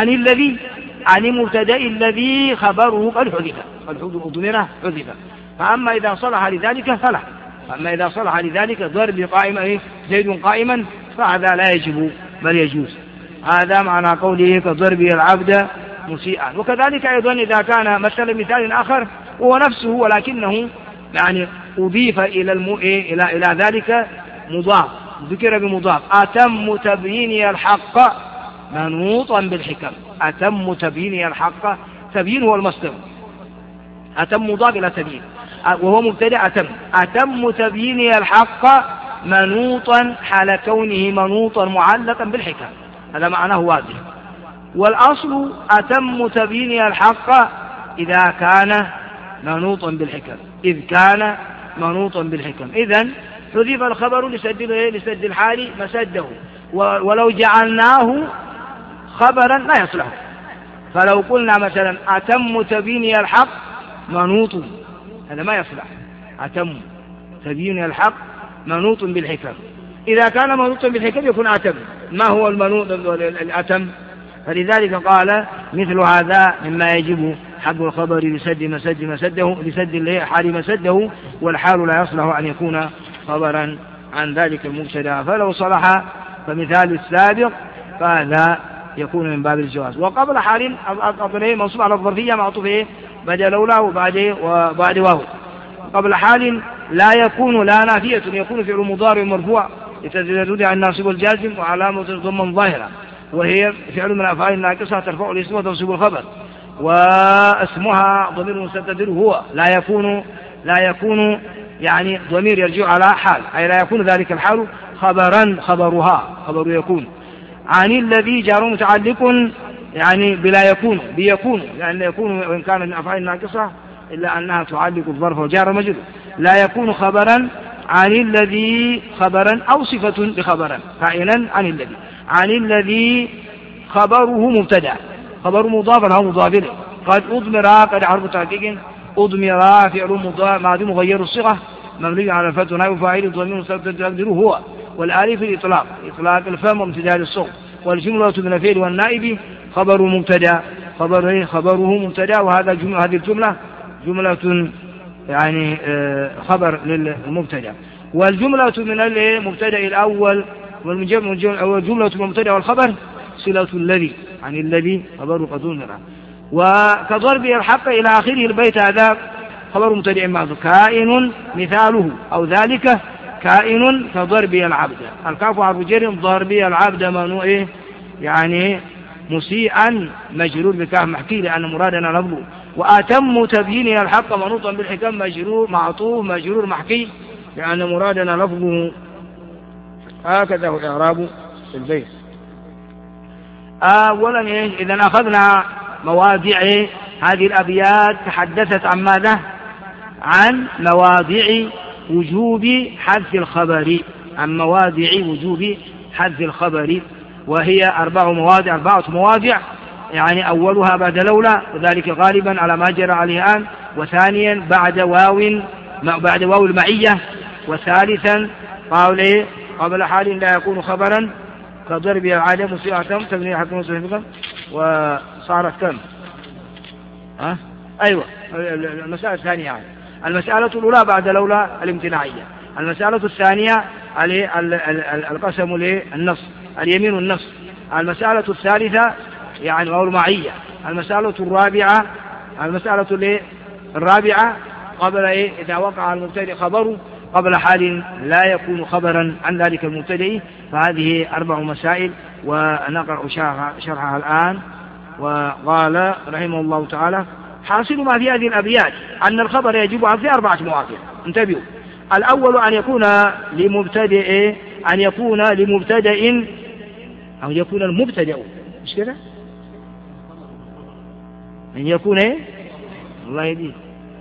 الذي خبره قد حذف، حذف. فأما إذا صلح لذلك فلا، أما إذا صلح لذلك ضرب قائما زيد قائما فهذا لا يجب بل يجوز. هذا معنى قوله: كضرب العبد مسيئا. وكذلك أيضا إذا كان مثال آخر هو نفسه ولكنه يعني أضيف إلى ذلك مضاف، ذكر بمضاف: أتم تبيين الحق منوطا بالحكم. أتم تبيين الحق، تبيين هو المصدر، أتم مضاف إلى تبيين وهو مبتدأ. أتم تبيين الحق منوطا حال كونه منوطا معلقا بالحكم، هذا معناه واضح. والأصل أتم تبيين الحق إذا كان منوطا بالحكم، إذ كان منوطا بالحكم. إذن حذف الخبر لسد الحال مسده، ولو جعلناه خبرا لا يصلح. فلو قلنا مثلا أتم تبيني الحق منوط، هذا ما يصلح. أتم تبيني الحق منوط بالحكم. إذا كان منوطا بالحكم يكون أتم. ما هو المنوط الأتم؟ فلذلك قال مثل هذا مما يجب حق الخبر لسد مسده لسد الحال مسده، والحال لا يصلح أن يكون خبرا عن ذلك المبتدا. فلو صلح فمثال السابق فهذا يكون من باب الجواز. وقبل حال منصوب على الظرفية معطوف بدل لولا وبعد واو. قبل حال لا يكون لا نافية، يكون فعل مضارع مرفوع لتزيد عن الناصب والجازم وعلامة ضم ظاهرة، وهي فعل من الأفعال الناقصة ترفع الاسم وتنصب الخبر، واسمها ضمير مستتر هو. لا يكون يعني ضمير يرجع على حال، أي لا يكون ذلك الحال خبرا، خبر يكون. عن الذي جار متعلق يعني بلا يكون بيكون، لأن يكون وإن كان من أفعال الناقصة إلا أنها تعلق الظرف وجار مجرور. لا يكون خبرا عن الذي خبرا أو صفة لخبرا كائنا عن الذي خبره مبتدأ، خبر مضاف أو مضاف إليه. قد أضمر قد حرف تحقيق أضمر فعل مضاف ماضي مغير الصيغة مبني على الفتح نائب فاعل الضمير مستتر تقديره هو، والآلف الإطلاق إطلاق الفم وامتداد الصوت، والجملة من الفعل والنائب خبر مبتدأ خبره مبتدأ. هذه الجملة جملة يعني خبر للمبتدأ. والجملة من المبتدأ الأول والجملة المبتدأ والخبر صلة الذي عن الذي خبر قد أضمر. وكضرب الحق إلى آخره البيت هذا خبر مبتدأ معذوف كائن مثاله أو ذلك كائن كضرب العبد. الكاف حرف جر ضرب العبد منوع يعني مسيئا مجرور بكاف محكي لأن مرادنا لفظه. وأتم تبيين الحق منوطا بالحكم مجرور معطوف مجرور محكي لأن مرادنا لفظه. هكذا هو الإعراب في البيت. أولا إذا أخذنا مواضع هذه الأبيات تحدثت عن ماذا؟ عن مواضع وجوب حذف الخبر، عن مواضع وجوب حذف الخبر، وهي أربعة مواضع يعني أولها بعد لولا وذلك غالبا على ما جرى عليه الآن، وثانيا بعد واو المعية، وثالثا قبل حال لا يكون خبرا كضرب العادة مسيئة تبني حكم صحيحا. وصارت كم؟ أيوة المسألة الثانية يعني. المسألة الأولى بعد لولا الامتناعية، المسألة الثانية القسم للنص اليمين والنص، المسألة الثالثة يعني واو المعية، المسألة الرابعة قبل إذا وقع المبتدئ خبره قبل حال لا يكون خبرا عن ذلك المبتدئ. فهذه 4 مسائل ونقرأ شرحها الآن. وقال رحمه الله تعالى حاصل ما في هذه الأبيات أن الخبر يجب في 4 مواضع. انتبهوا. الأول أن يكون لمبتدئ أو يكون المبتدئ مش كده؟ أن يكون الله يهديك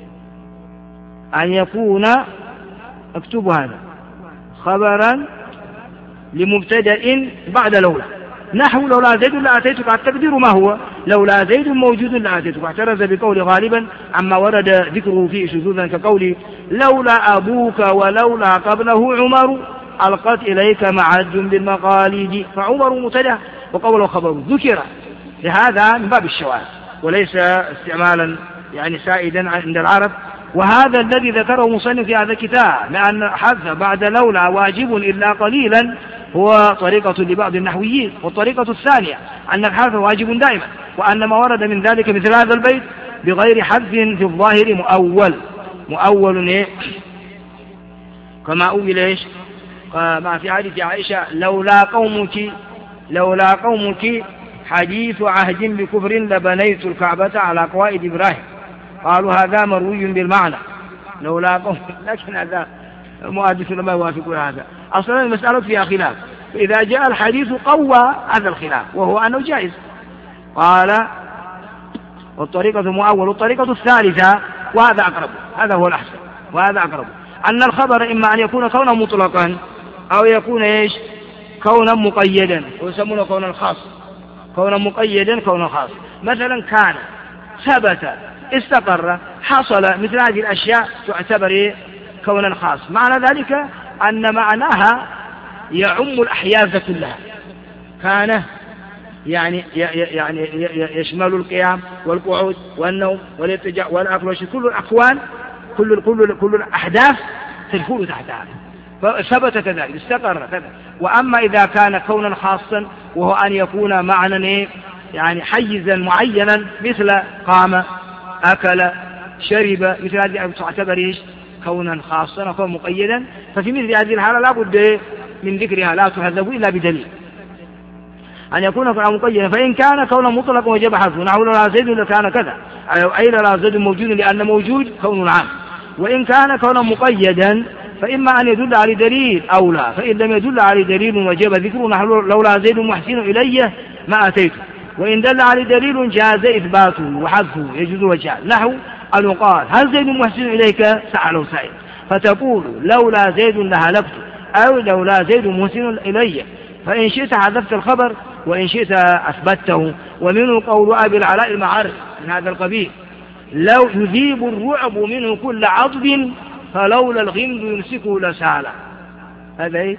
أن يكون اكتب هذا خبرا لمبتدئ بعد لولا، نحو لولا زيد لآتيتك. التقدير ما هو؟ لولا زيد موجود لآتيتك. اعترض بقول غالبا عما ورد ذكره فيه شذوذا كقول لولا أبوك ولولا قبله عمر ألقت إليك معد بالمقاليد، فعمر مبتدأ وقوله خبر ذكر، لهذا من باب الشواذ وليس استعمالا يعني سائدا عند العرب. وهذا الذي ذكره مصنف في هذا الكتاب لأن حذف بعد لولا واجب إلا قليلا هو طريقة لبعض النحويين. والطريقة الثانية أن الحذف واجب دائما، وأن ما ورد من ذلك مثل هذا البيت بغير حذف في الظاهر مؤول كما أول ما في حديث عائشة لولا قومك حديث عهد بكفر لبنيت الكعبة على قواعد إبراهيم. قالوا هذا مروي بالمعنى لولا قوم، لكن هذا المؤدثون ما يوافقون هذا. أصلا المسألة فيها خلاف، إذا جاء الحديث قوى هذا الخلاف وهو أنه جائز. قال والطريقة المؤول. والطريقة الثالثة وهذا أقرب، هذا هو الأحسن وهذا أقرب، أن الخبر إما أن يكون كونا مطلقا أو يكون إيش كونا مقيدا، ويسمونه كونا خاص، كونا مقيدا كونا خاص. مثلا كان، ثبت، استقر، حصل، مثل هذه الأشياء تعتبر كونا خاص. معنى ذلك أن معناها يعم الأحياز كلها. كان يعني يشمل القيام والقعود والنوم والاتجاه والأكل والشرب، كل الأكوان، كل الأحداث تدخل تحتها، فثبت كذلك، استقر كذلك. وأما إذا كان كونا خاصا وهو أن يكون معنى يعني حيزا معينا، مثل قام، أكل، شرب، مثل هذه تعتبر كونا خاصا أو مقيدا. ففي مثل هذه الحالة لا بد من ذكرها، لا تهذب إلا بدليل أن يكون كونا مقيدا. فإن كان كونا مطلقا وجب حذفه، نحو لا زيد لكان كذا، أي لا زيد موجود لأن موجود كون عام. وإن كان كونا مقيدا فإما أن يدل على دليل أو لا، فإن لم يدل على دليل وجب ذكره، نحو لولا زيد محسن إليه ما أتيته. وإن دل على دليل جاز إثباته وحذفه، يجوز وجاز. نحو أن يقال هل زيد محسن إليك، سأله سائل، فتقول لولا زيد لهلكت، أو لولا زيد محسن إلي، فإن شئت حذفت الخبر وإن شئت أثبته. ومنه قول أبي العلاء المعارف من هذا القبيل: لو يذيب الرعب منه كل عضب، فلولا الغمد يمسكه لسالا. هذا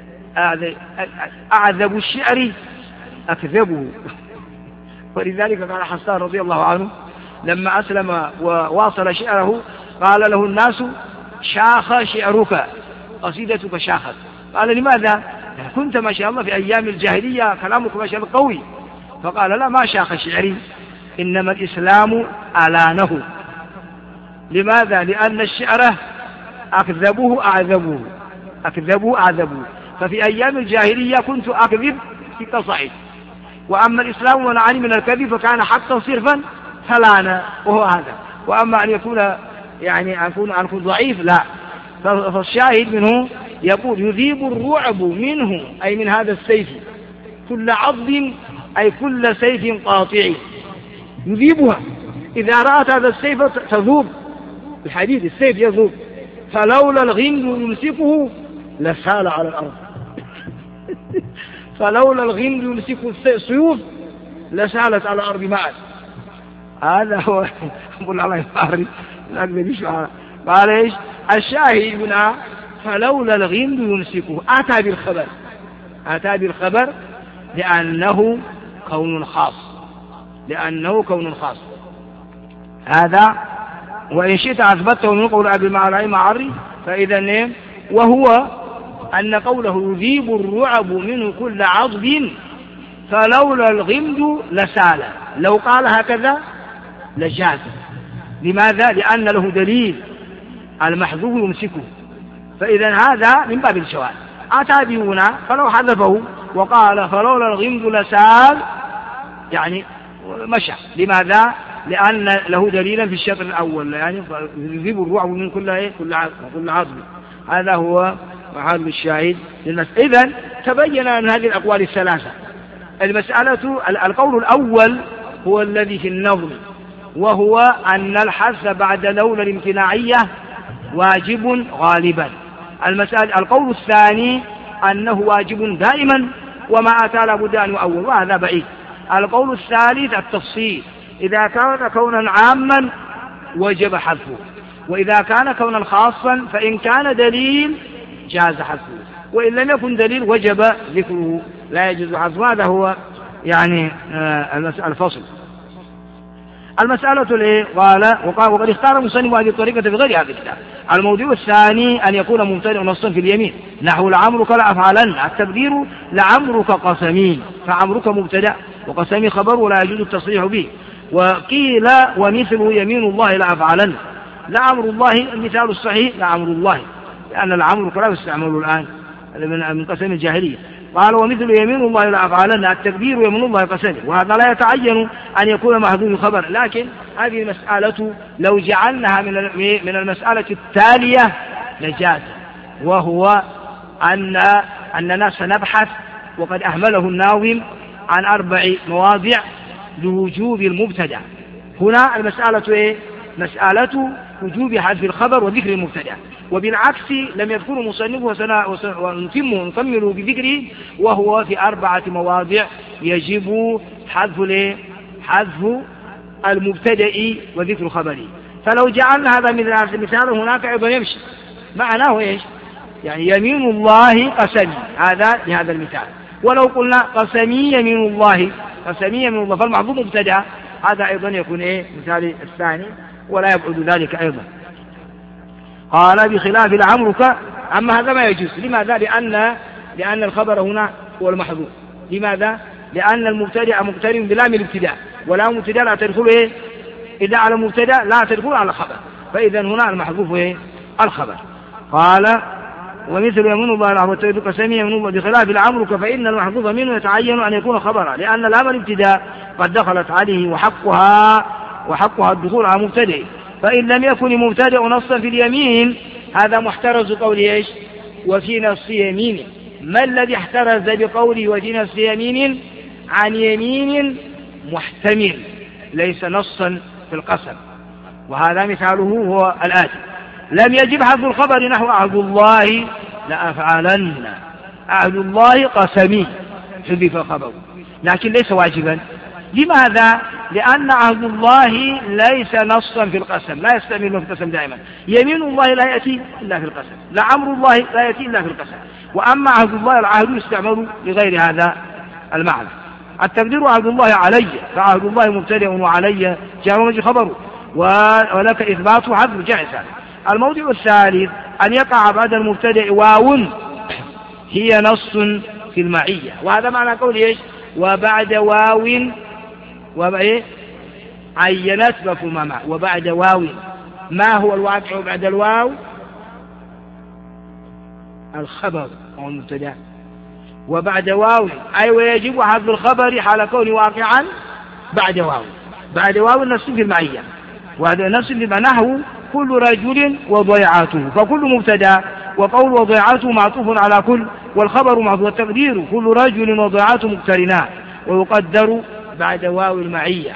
أعذب الشعر أكذبه. ولذلك قال حسان رضي الله عنه لما أسلم وواصل شعره، قال له الناس: شاخ شعرك، قصيدتك شاخت. قال: لماذا؟ كنت ما شاء الله في أيام الجاهلية كلامك ما شاء الله قوي. فقال: لا، ما شاخ شعري، إنما الإسلام ألانه. لماذا؟ لأن الشعر أكذبه أعذبه. ففي أيام الجاهلية كنت أكذب في قصائد، وأما الإسلام منعني من الكذب فكان حقا صرفا فلانا، وهو هذا. وأما أن يكون يعني أكون ضعيف، لا. فالشاهد منه يقول: يذيب الرعب منه، أي من هذا السيف، كل عض، أي كل سيف قاطع، يذيبها. إذا رأت هذا السيف تذوب، الحديد السيف يذوب. فلولا الغمد يمسكه لسال على الأرض. فلولا الغمد يمسك السيوف لسالت على الأرض معا. هذا هو أبو العلاء المعارف. قال إيش الشاهد هنا؟ فلولا الغمد يمسكه، أتى بالخبر لأنه كون خاص. هذا. وإن شئت أثبته من قول أبي العلاء المعارف، فإذا وهو أن قوله يذيب الرعب منه كل عضب، فلولا الغمد لسال. لو قال هكذا لجاز. لماذا؟ لأن له دليل، المحذوف يمسكه. فإذا هذا من باب الجواز. أتى به هنا، فلو حذفه وقال فلولا الغمد لسال، يعني مشى. لماذا؟ لأن له دليلا في الشطر الأول، يعني يذيب الرعب من كل عضب. هذا هو محل الشاهد للمسألة. إذن تبين من هذه الأقوال الثلاثة القول الأول هو الذي في النظم، وهو أن الحذف بعد لولا الامتناعية واجب غالبا. القول الثاني أنه واجب دائما، وما أتى لابد أن يؤول، وهذا بعيد. القول الثالث التفصيل: إذا كان كونا عاما وجب حذفه، وإذا كان كونا خاصا فإن كان دليل جاز حذفه، وإن لم يكن دليل وجب ذكره، لا يجوز حذفه. هذا هو يعني الفصل. المسألة قال وقد اختار المصنف هذه الطريقة بغير هذا الكتاب. الموضوع الثاني أن يكون ممتنع نصا في اليمين، نحو لعمرك لأفعلن، التقدير لعمرك قسمين، فعمرك مبتدأ وقسمي خبر ولا يجوز التصريح به. وقيل ومثل يمين الله لأفعلن، لعمر الله المثال الصحيح لعمر الله، لأن العمر لا يستعمل الآن من قسم الجاهلية. قال ومثل يمين الله لأفعلن، التكبير يمين الله قسمه، وهذا لا يتعين أن يكون محذوف خبر. لكن هذه المسألة لو جعلناها من المسألة التالية لجاز، وهو أننا سنبحث، وقد أهمله الناظم، عن 4 مواضع لوجوب المبتدأ. هنا المسألة مسألة وجوب حذف الخبر وذكر المبتدأ، وبالعكس لم يذكر مصنفه ونكمل بذكره، وهو في 4 مواضع يجب حذف المبتدأ وذكر خبره. فلو جعلنا هذا مثال هناك أيضا يمشي. معناه إيش؟ يعني يمين الله قسمي، هذا لهذا المثال. ولو قلنا قسمي يمين الله فالمحذوف مبتدأ، هذا أيضا يكون مثال الثاني ولا يبعد ذلك أيضا. قال بخلاف لعمرك، أما هذا ما يجوز. لماذا؟ لأن الخبر هنا هو المحذوف. لماذا؟ لأن المبتدأ مقترن بلام الابتداء، ولا مبتدأ لا تدخل إلا على مبتدأ لا تدخل على خبر، فإذا هنا المحذوف الخبر. قال ومثل يمين الله العظيم قسمي يمين الله بخلاف لعمرك، فإن المحذوف منه يتعين أن يكون خبرا، لأن لام الابتداء قد دخلت عليه وحقها الدخول على مبتدأ. فإن لم يكن مبتدأ نصا في اليمين، هذا محترز قوله إيش؟ وفي نص يمين. ما الذي احترز بقوله وفي نص يمين؟ عن يمين محتمل ليس نصا في القسم. وهذا مثاله هو الآتي: لم يجب حذف الخبر نحو عهد الله لأفعلن، عهد الله قسمي حذف خبره، لكن ليس واجبا. لماذا؟ لأن عهد الله ليس نصا في القسم، لا يستعمل في القسم دائما. يمين الله لا يأتي إلا في القسم، لعمر الله لا يأتي إلا في القسم. وأما عهد الله العهد يستعمل لغير هذا المعنى. التقدير عهد الله علي، فعهد الله مبتدأ وعلي جاء وجه خبره، ولك إثبات حذف جائزة. الموضع الثالث أن يقع بعد المبتدأ واو هي نص في المعية، وهذا معنى قول إيش؟ وبعد واو عينت مفهوم مع. وبعد واو، ما هو الواقع بعد الواو؟ الخبر أو المبتدأ. وبعد واو أي ويجب حذف الخبر حال كونه واقعا بعد واو. بعد واو نص في المعية، وهذا نص في نحو كل رجل وضيعته، فكل مبتدأ، وقول وضيعته معطوف على كل، والخبر معطوف، والتقدير كل رجل وضيعته مقترنان، ويقدر بعد واو المعية،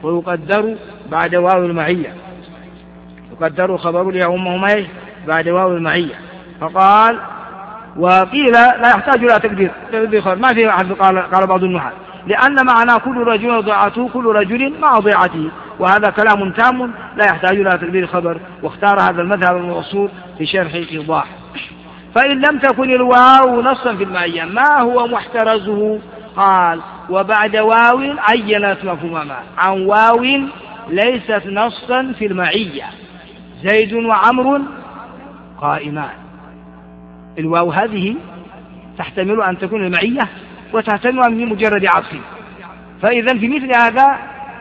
يقدر خبر ليهمهما بعد واو المعية. فقال وقيل لا يحتاج إلى تقدير ما في أحد. قال بعض النحاة لأن معنى كل رجل وضيعته كل رجل مع ضيعته، وهذا كلام تام لا يحتاج إلى تقدير خبر، واختار هذا المذهب الموصول في شرح الإيضاح. فإن لم تكن الواو نصا في المعية، ما هو محترزه؟ قال وبعد واو عينت مفهومها عن واو ليست نصا في المعية، زيد وعمر قائمان. الواو هذه تحتمل أن تكون المعية وتحتمل أن مجرد عطف، فإذا في مثل هذا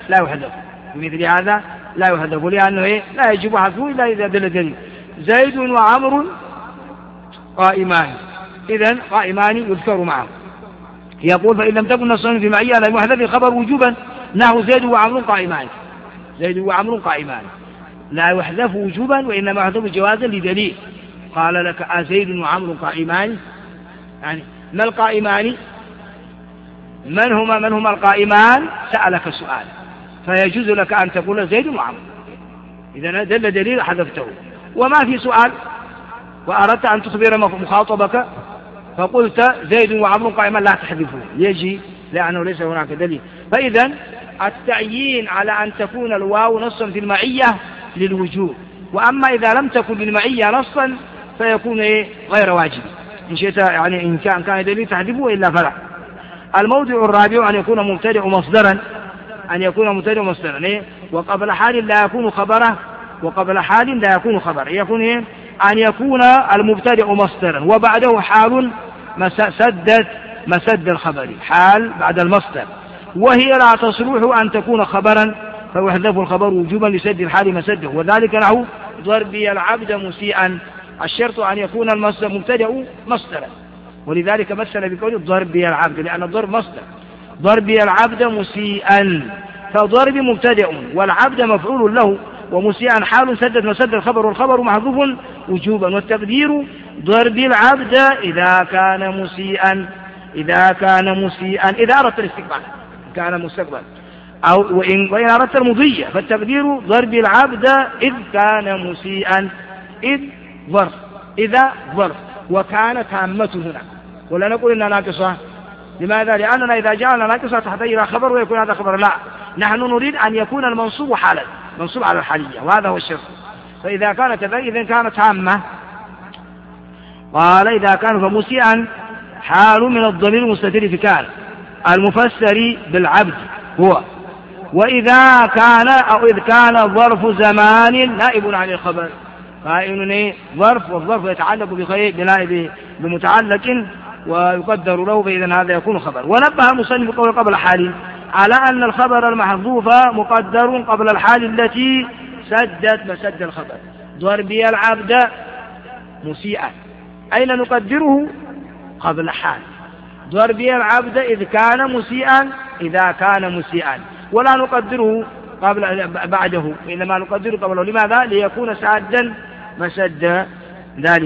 لا يحذف، لأنه لا يجب حذفه إلا إذا دل دليل. زيد وعمر قائمان، إذن قائمان يذكر معه. يقول فإن لم تكن نصا في معية لا يحذف الخبر وجوبا، نحو زيد وعمر قائمان، لا يحذف وجوبا وإنما يحذف جوازا لدليل. قال لك زيد وعمر قائمان، يعني ما القائمان؟ من هما القائمان؟ سألك سؤال، فيجوز لك أن تقول زيد وعمر، إذا دل دليل حذفته. وما في سؤال وأردت أن تخبر مخاطبك فقلت زيد وعمر قائمان، لا تحذفه، يجي لأنه ليس هناك دليل. فإذا التعيين على أن تكون الواو نصا في المعية للوجوب، وأما إذا لم تكن للمعية نصا فيكون غير واجب. إن شئت يعني إن كان دليل تحذفه، وإلا فلا. الموضع الرابع أن يكون مبتدأ مصدرا، وقبل حال لا يكون خبره، يكون أن يكون المبتدأ مصدرا وبعده حال مسد الخبر، حال بعد المصدر، وهي لا تصلح أن تكون خبرا، فيحذف الخبر وجوبا لسد الحال مسده. وذلك نحو ضربي العبد مسيئا، الشرط أن يكون المصدر مبتدأ مصدرا، ولذلك مثل بقول ضربي العبد، لأن الضرب مصدر. ضربي العبد مسيئا، فضرب مبتدأ والعبد مفعول له، ومسيئا حال سدد مسد الخبر، والخبر محذوف وجوبا، والتقدير ضرب العبد إذا كان مسيئا إذا أردت الاستقبال كان مستقبل. أو وإن أردت المضية فالتقدير ضرب العبد إذ كان مسيئا، إذ ظرف، إذا ظرف، وكان تامته هنا، ولا نقول إنها ناقصة. لماذا؟ لأننا إذا جعلنا ناقصة تحتاج إلى خبر ويكون هذا خبر، لا، نحن نريد أن يكون المنصوب حالا، منصوب على الحالية، وهذا هو الشرط. فإذا كانت كذلك إذن كانت تامة. قال إذا كان فمسيئا حال من الضمير المستتر في كان المفسر بالعبد هو، وإذا كان أو إذ كان ظرف زمان نائب عن الخبر، فإنه ظرف، والظرف يتعلق بنائب بمتعلق ويقدر له، فإذا هذا يكون خبر. ونبه المصنف قول قبل حال على أن الخبر المحذوف مقدر قبل الحال التي سدت مسد الخبر. ضربي العبد مسيئا، أين نقدره؟ قبل حال. ضربي العبد إذ كان مسيئا، إذا كان مسيئا، ولا نقدره قبل بعده، إنما نقدره قبله. لماذا؟ ليكون سادا مسد ذلك.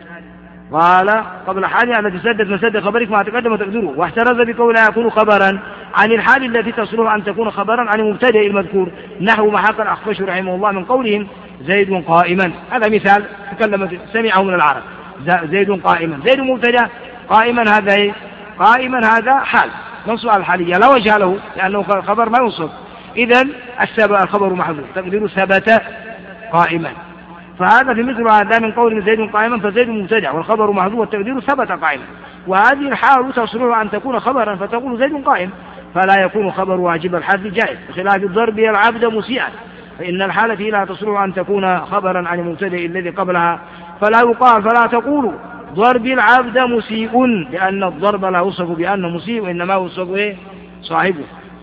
قال قبل حال التي سدت مسد خبرك ما تقدم تقدره، واحترز بقوله يكون خبرا عن الحال التي تصلح أن تكون خبرا عن المبتدئ المذكور، نحو ما حكى الأخفش رحمه الله من قولهم زيد قائما. هذا مثال تكلم سمعه من العرب، زيد قائما، زيد مبتدأ، قائما هذا قائما هذا حال منصوب على الحالية لا وجه له، لأنه خبر ما ينصب. إذن الخبر محذوف، تقدير ثبت قائما. فهذا في مثل هذا من قول زيد قائما فزيد مبتدع والخبر محذوف والتقدير ثبت قائما. وهذه الحال تصلح أن تكون خبرا فتقول زيد قائم، فلا يكون خبر واجب الحذف جائز، بخلاف الضرب العبد مسيئا، فإن الحالة فيه لا تصلح أن تكون خبرا عن المبتدئ الذي قبلها، فلا يقال، فلا تقول ضرب العبد مسيء، لأن الضرب لا يوصف بأنه مسيء، وإنما يوصف صاحبه.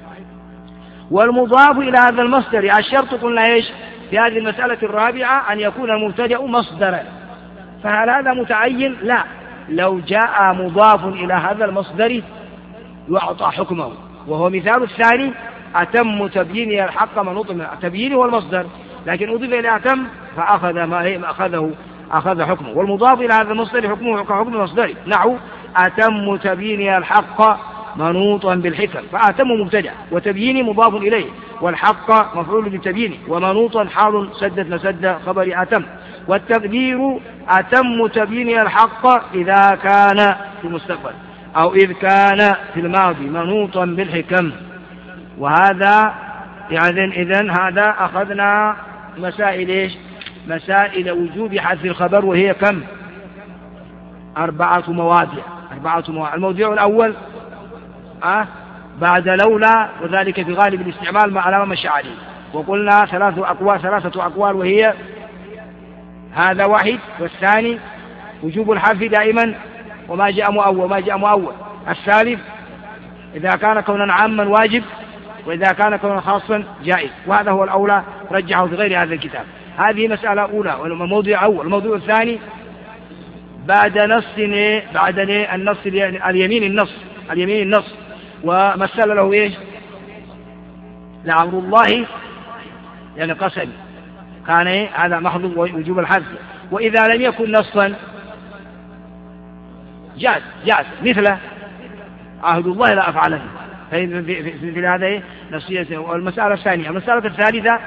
والمضاف إلى هذا المصدر الشرط قلنا إيش في هذه المسألة الرابعة؟ أن يكون المبتدأ مصدرا. فهل هذا متعين؟ لا، لو جاء مضاف إلى هذا المصدر يعطى حكمه. وهو مثال الثاني أتم تبيين الحق منوط من تبيين هو المصدر، لكن أضيف إلى أتم فأخذ ما أخذ حكمه. والمضاف إلى هذا المصدر حكمه كحكم المصدر، نحو أتم تبيين الحق منوطا بالحكم، فأتم مبتدأ وتبيين مضاف إليه، والحق مفعول بالتبيين، ومنوطا حال سدت مسد خبر أتم. والتقدير أتم تبيين الحق إذا كان في المستقبل أو إذ كان في الماضي منوطا بالحكم. وهذا يعني إذن هذا أخذنا مسائل إيش؟ مسائل وجوب حذف الخبر، وهي كم؟ 4 مواضع. الموضوع الأول بعد لولا، وذلك في غالب الاستعمال مع علامة الشعري، وقلنا 3 أقوال، وهي هذا واحد، والثاني وجوب الحذف دائما وما جاء مؤول. الثالث إذا كان كونا عاما واجب، وإذا كان كونا خاصا جائز، وهذا هو الأولى رجحه في غير هذا الكتاب. هذه مسألة أولى والموضوع أول. الموضوع الثاني بعد النص اليمين النص ومثل له إيش؟ لعمر الله يعني قسم، كان هذا محض وجوب الحذف. وإذا لم يكن نصا جاز مثل عهد الله لا أفعله، في هذا نصية. والمسألة الثانية. المسألة الثالثة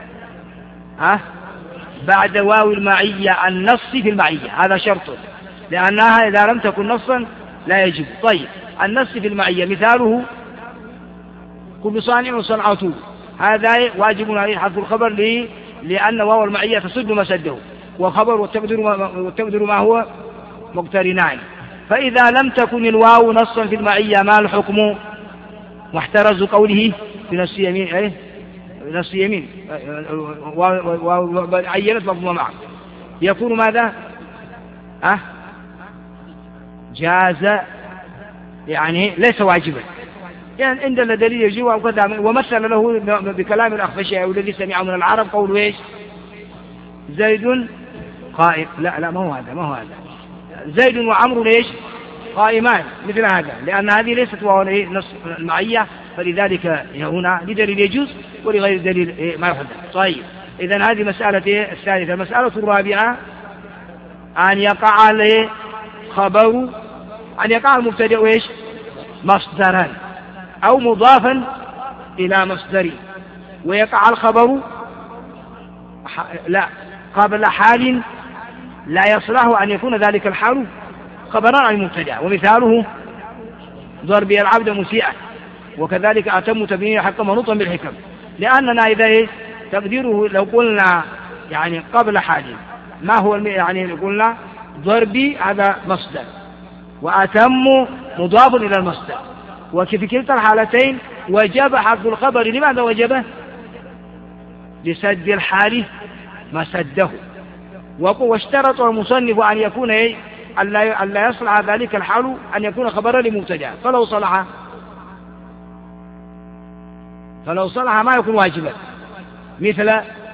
بعد واو المعية النص في المعية، هذا شرط، لأنها إذا لم تكن نصا لا يجب. طيب، النص في المعية مثاله كل صانع صنعته، هذا واجب عليه حذف الخبر لأن واو المعية تصد مسده، وخبر والتقدير ما هو مقترنان. فإذا لم تكن الواو نصا في المعية ما الحكم؟ واحترز قوله في نص يمين نص يمين وعينت مفهوم معه، يكون ماذا؟ جاز، يعني ليس واجبا، يعني عندنا دليل يجيب وكذا. ومثل له بكلام الأخفشي والذي سمعه من العرب قولوا إيش؟ زيد قائم. لا ما هو هذا. زيد وعمر إيش؟ قائمان، مثل هذا، لأن هذه ليست نص المعية، فلذلك هنا لدليل يجوز ولغير دليل ما يحدث. طيب، إذن هذه مسألة الثالثة. المسألة الرابعة أن يقع المبتدأ إيش؟ مصدرا أو مضافا إلى مصدر ويقع الخبر لا قبل حال لا يصلح أن يكون ذلك الحال خبرا عن المبتدأ. ومثاله ضربي العبد مسيئا، وكذلك أتم تبيين حق منوطا بالحكم، لأننا إذا تقديره لو قلنا يعني قبل حال ما هو يعني قلنا ضربي هذا مصدر وأتم مضاف إلى المصدر، وفي كلتا الحالتين وجب حذف الخبر. لماذا وجبه؟ لسد الحال ما سده. واشترط المصنف أن يكون أن لا يصلح ذلك الحال أن يكون خبرا لمبتدأ، فلو صلح ما يكون واجبا، مثل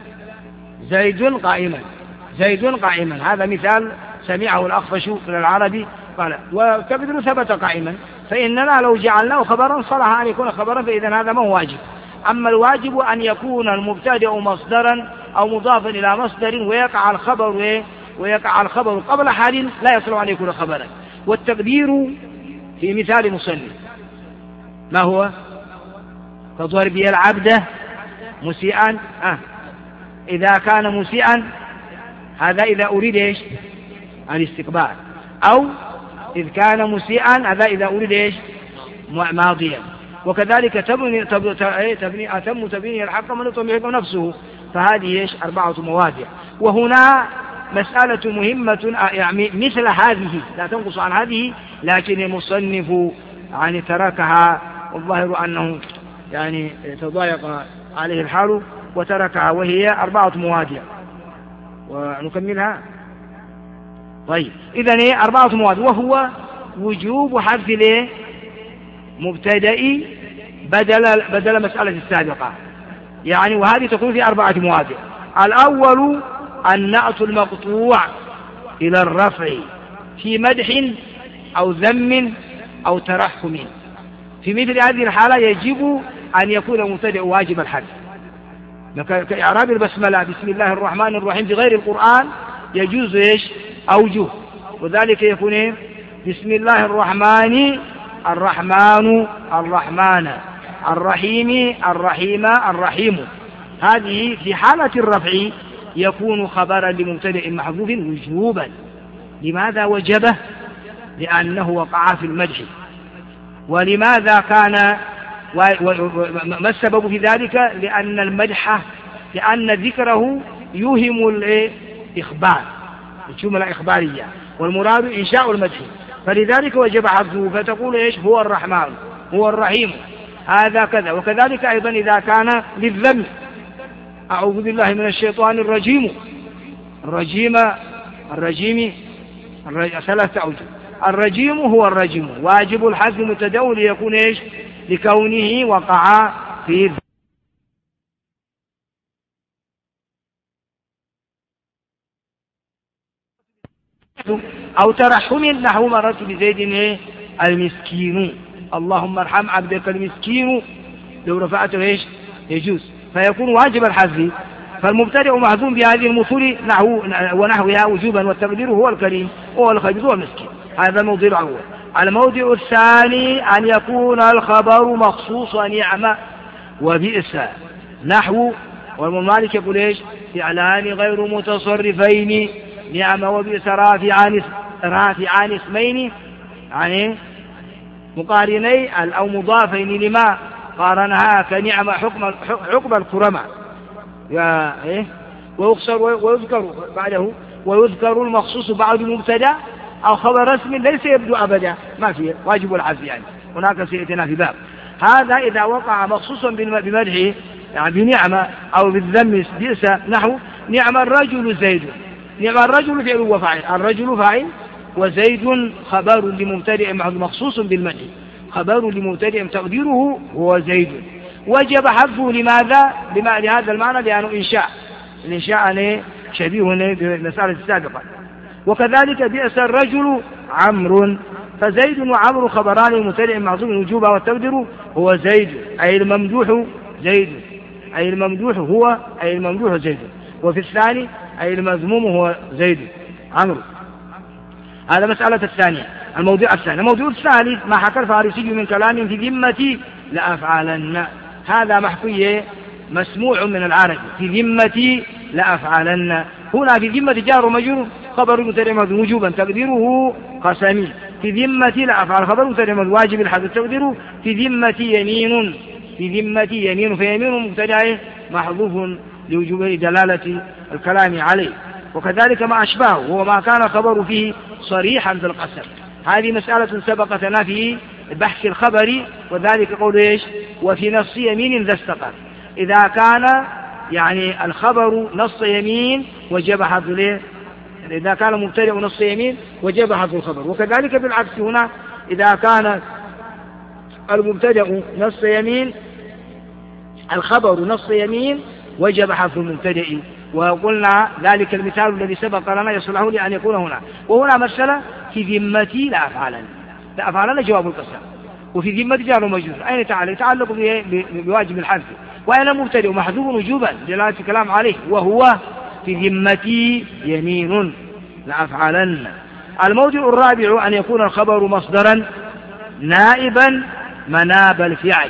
زيد قائما هذا مثال سمعه الأخفش من العربي قال وتبذل ثبت قائما، فإننا لو جعلناه خبرا صلح أن يكون خبرا، فإذا هذا ما هو واجب. أما الواجب أن يكون المبتدأ مصدرا أو مضافا إلى مصدر ويقع الخبر قبل حال لا يصلح أن يكون خبرا. والتقدير في مثال مصنف ما هو؟ كضربي العبد مسيئا إذا كان مسيئا هذا إذا أريد الاستقبال، أو إذ كان مسيئا هذا إذا أريد ماضيا. وكذلك أتم تبيين الحق من يطمئن نفسه، فهذه 4 مواضع. وهنا مسألة مهمة يعني مثل هذه لا تنقص عن هذه، لكن المصنف يعني تركها، والظاهر أنه يعني تضايق عليه الحال وتركها، وهي 4 مواضع. ونكملها. طيب إذن 4 مواضع، وهو وجوب حذف مبتدأ بدل مسألة السابقة يعني، وهذه تكون في 4 مواضع. الأول النعت المقطوع إلى الرفع في مدح أو ذم أو ترحم. في مثل هذه الحالة يجب أن يكون المبتدأ واجب الحذف، كإعراب البسملة بسم الله الرحمن الرحيم في غير القرآن يجوز أوجه، وذلك يكون بسم الله الرحمن الرحمن الرحيم الرحيم. هذه في حالة الرفع يكون خبرا لمبتدأ محذوف وجوبا. لماذا وجبه؟ لأنه وقع في المدح. ولماذا كان ما السبب في ذلك؟ لأن المدح لأن ذكره يوهم الإخبار، الجملة إخبارية، والمراد إنشاء المدح، فلذلك وجب حذفه. فتقول هو الرحمن هو الرحيم هذا كذا. وكذلك أيضا إذا كان للذم أعوذ بالله من الشيطان الرجيم 3 أوجه. الرجيم هو الرجيم واجب الحذف مبتدأ ليكون لكونه وقع في أو ترحم نحو مررت بزيد المسكين اللهم ارحم عبدك المسكين، لو رفعته يجوز، فيكون واجب الحذف. فالمبتدئ محذوف بهذه المثل ونحوها وجوبا، والتقدير هو الكريم وهو الخبيث والمسكين. هذا الموضع الأول. الموضع الثاني أن يكون الخبر مخصوصا نعم وبئس، نحو والمالك يقول فعلان غير متصرفين نعم وبئس رافعان اسمين يعني مقارنين أو مضافين لما قارنها كنعم حكم الكرماء ويذكر بعده ويذكر المخصوص بعد مبتدا أو خبر اسم ليس يبدو أبدا، ما فيه واجب العزف يعني، هناك سيأتينا في باب هذا. إذا وقع مخصوصا بمدحه يعني بنعمة أو بالذم بئس، نحو نعم الرجل زيد، نعم الرجل فعل وفاعل، الرجل فاعل وزيد خبر لمبتدئ مخصوص بالمدح، خبر لمبتدئ تقديره هو زيد. وجب حذفه لماذا؟ لهذا المعنى لأنه الإنشاء شبيه بالمسألة السابقة. وكذلك بئس الرجل عمرو، فزيد وعمرو خبران لمبتدئ معصوم وجوبا، والتقدير هو زيد أي الممدوح زيد، أي الممدوح هو أي الممدوح زيد، وفي الثاني أي المذموم هو زيد عمرو. هذا مسألة الثانية. الموضوع الثاني. الموضوع الثالث ما حكى الفارسي من كلام في ذمتي لأفعلن، هذا محكي مسموع من العرب، في ذمتي لأفعلن. هنا في ذمة جار ومجرور، خبر مبتدأ محذوف وجوبا تقديره قسمي، في ذمتي لأفعل خبر مبتدأ محذوف واجب الحذف تقديره في ذمتي يمين، في ذمتي يمين، فيمين مبتدأ محذوف لوجوب دلالة الكلام عليه. وكذلك ما أشبهه وهو ما كان خبر فيه صريحا في القسم. هذه مسألة سبقتنا في بحث الخبر، وذلك قول إيش؟ وفي نص يمين ذا استقر. إذا كان يعني الخبر نص يمين وجب حذف له، إذا كان مبتدأ نص يمين وجب حذف الخبر. وكذلك بالعكس هنا إذا كان المبتدأ نص يمين الخبر نص يمين وجب حذف المبتدأ. وقلنا ذلك المثال الذي سبق لنا يصلح لأن يكون هنا. وهنا مسألة في ذمتي لأفعلن، لأفعلن جواب القسم، وفي ذمتي جار ومجرور أين يتعلق بواجب الحذف، وأين مبتدئ محذوف وجوبا دلالة الكلام عليه، وهو في ذمتي يمين لأفعلن. الموضع الرابع أن يكون الخبر مصدرا نائبا مناب الفعل،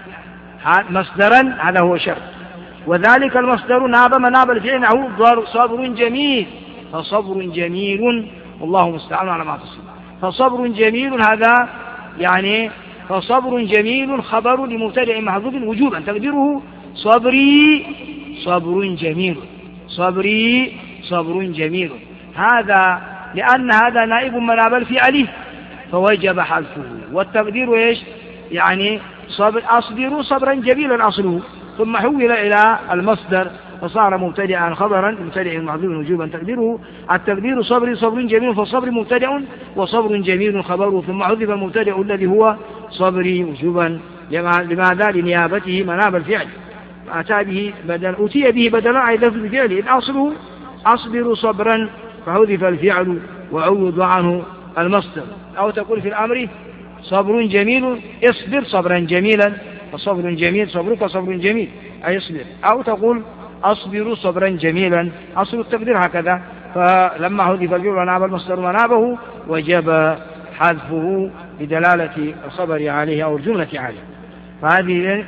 مصدرا هذا هو شرط، وذلك المصدر ناب مناب الفعل هو صبر جميل، فصبر جميل والله مستعان على ما تصيب. فصبر جميل هذا يعني فصبر جميل خبر لمبتدأ محذوف وجوبا تقديره صبري صبر جميل، صبري صبر جميل. هذا لأن هذا نائب مناب الفعل فوجب حذفه، والتقدير ايش؟ يعني أصبروا صبرا جميلا أصله، ثم حول إلى المصدر فصار مبتدئا خبرا مبتدئ محذوف وجوبا تقديره التقدير صبري صبر جميل، فالصبر مبتدئ وصبر جميل خبره، ثم حذف المبتدئ الذي هو صبري وجوبا. لماذا؟ لنيابته مناب الفعل، أتي به بدلا عن لفظ الفعل، إذ أصله أصبر صبرا فحذف الفعل وعوض عنه المصدر. أو تقول في الأمر صبر جميل اصبر صبرا جميلا، فصبر جميل صبرك صبر جميل أي اصبر. أو تقول أصبر صبرا جميلا، أصل التقدير هكذا. فلما حذف الفعل وناب المصدر ونابه وجب حذفه بدلالة الخبر عليه أو الجملة عليه. فهذه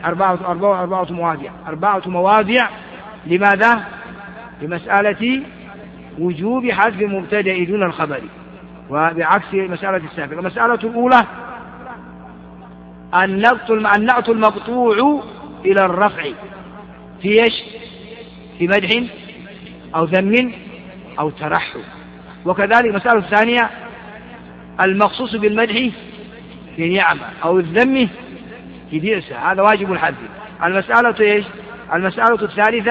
أربعة مواضع لماذا؟ لمسألة وجوب حذف المبتدأ دون الخبر، وبعكس مسألة السابقة. المسألة الأولى النعت المقطوع إلى الرفع في إيش؟ في مدح أو ذم أو ترحم. وكذلك المسألة الثانية المخصوص بالمدح في نعمة أو الذم في بئس، هذا واجب الحذف. المسألة إيش؟ المسألة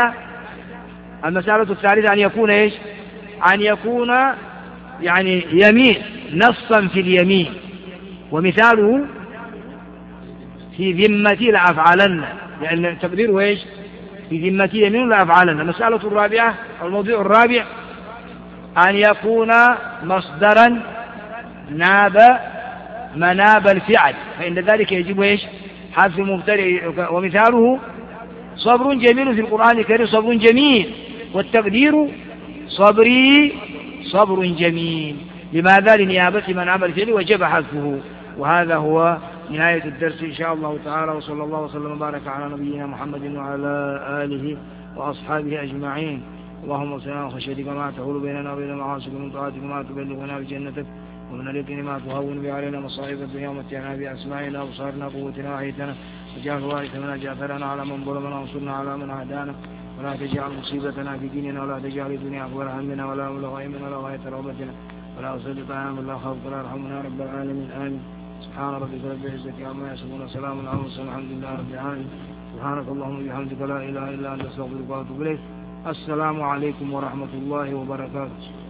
الثالثة أن يكون إيش؟ أن يكون يعني يمين نصا في اليمين، ومثاله في ذمتي لأفعلن، لأن تقديره إيش؟ في ذمتي يمين لأفعلن. المسألة الرابعة الموضوع الرابع أن يكون مصدرا ناب مناب الفعل، فإن ذلك يجب إيش؟ حذف مبتدئ. ومثاله صبر جميل في القرآن الكريم صبر جميل، والتقدير صبري صبر جميل. لماذا؟ لنيابة مناب الفعل وجب حذفه. وهذا هو نهاية الدرس إن شاء الله تعالى، وصلى الله وسلم وبارك على نبينا محمد وعلى آله وأصحابه أجمعين. اللهم صل على خشيتك ما تحول بيننا وبين معاصيك، ومن طاعتك ما تبلغنا بجنتك، ومن اليقين ما تهون به علينا مصائب الدنيا، ومتعنا بأسماعنا وأبصارنا وقوتنا وحيتنا، واجعل الوارث منا جعفرنا على من ظلمنا وانصرنا على من عادانا، ولا تجعل مصيبتنا في ديننا، ولا تجعل الدنيا أكبر همنا ولا مبلغ علمنا ولا غاية رغبتنا، ولا أسلط علينا ولا خوف ولا يرحمنا يا رب العالمين. آمين. سبحان ربك رب العزة عما يصفون وسلام على المرسلين الحمد لله رب العالمين. سبحانك اللهم وبحمدك لا إله إلا أنت أستغفرك وأتوب إليك. السلام عليكم ورحمة الله وبركاته.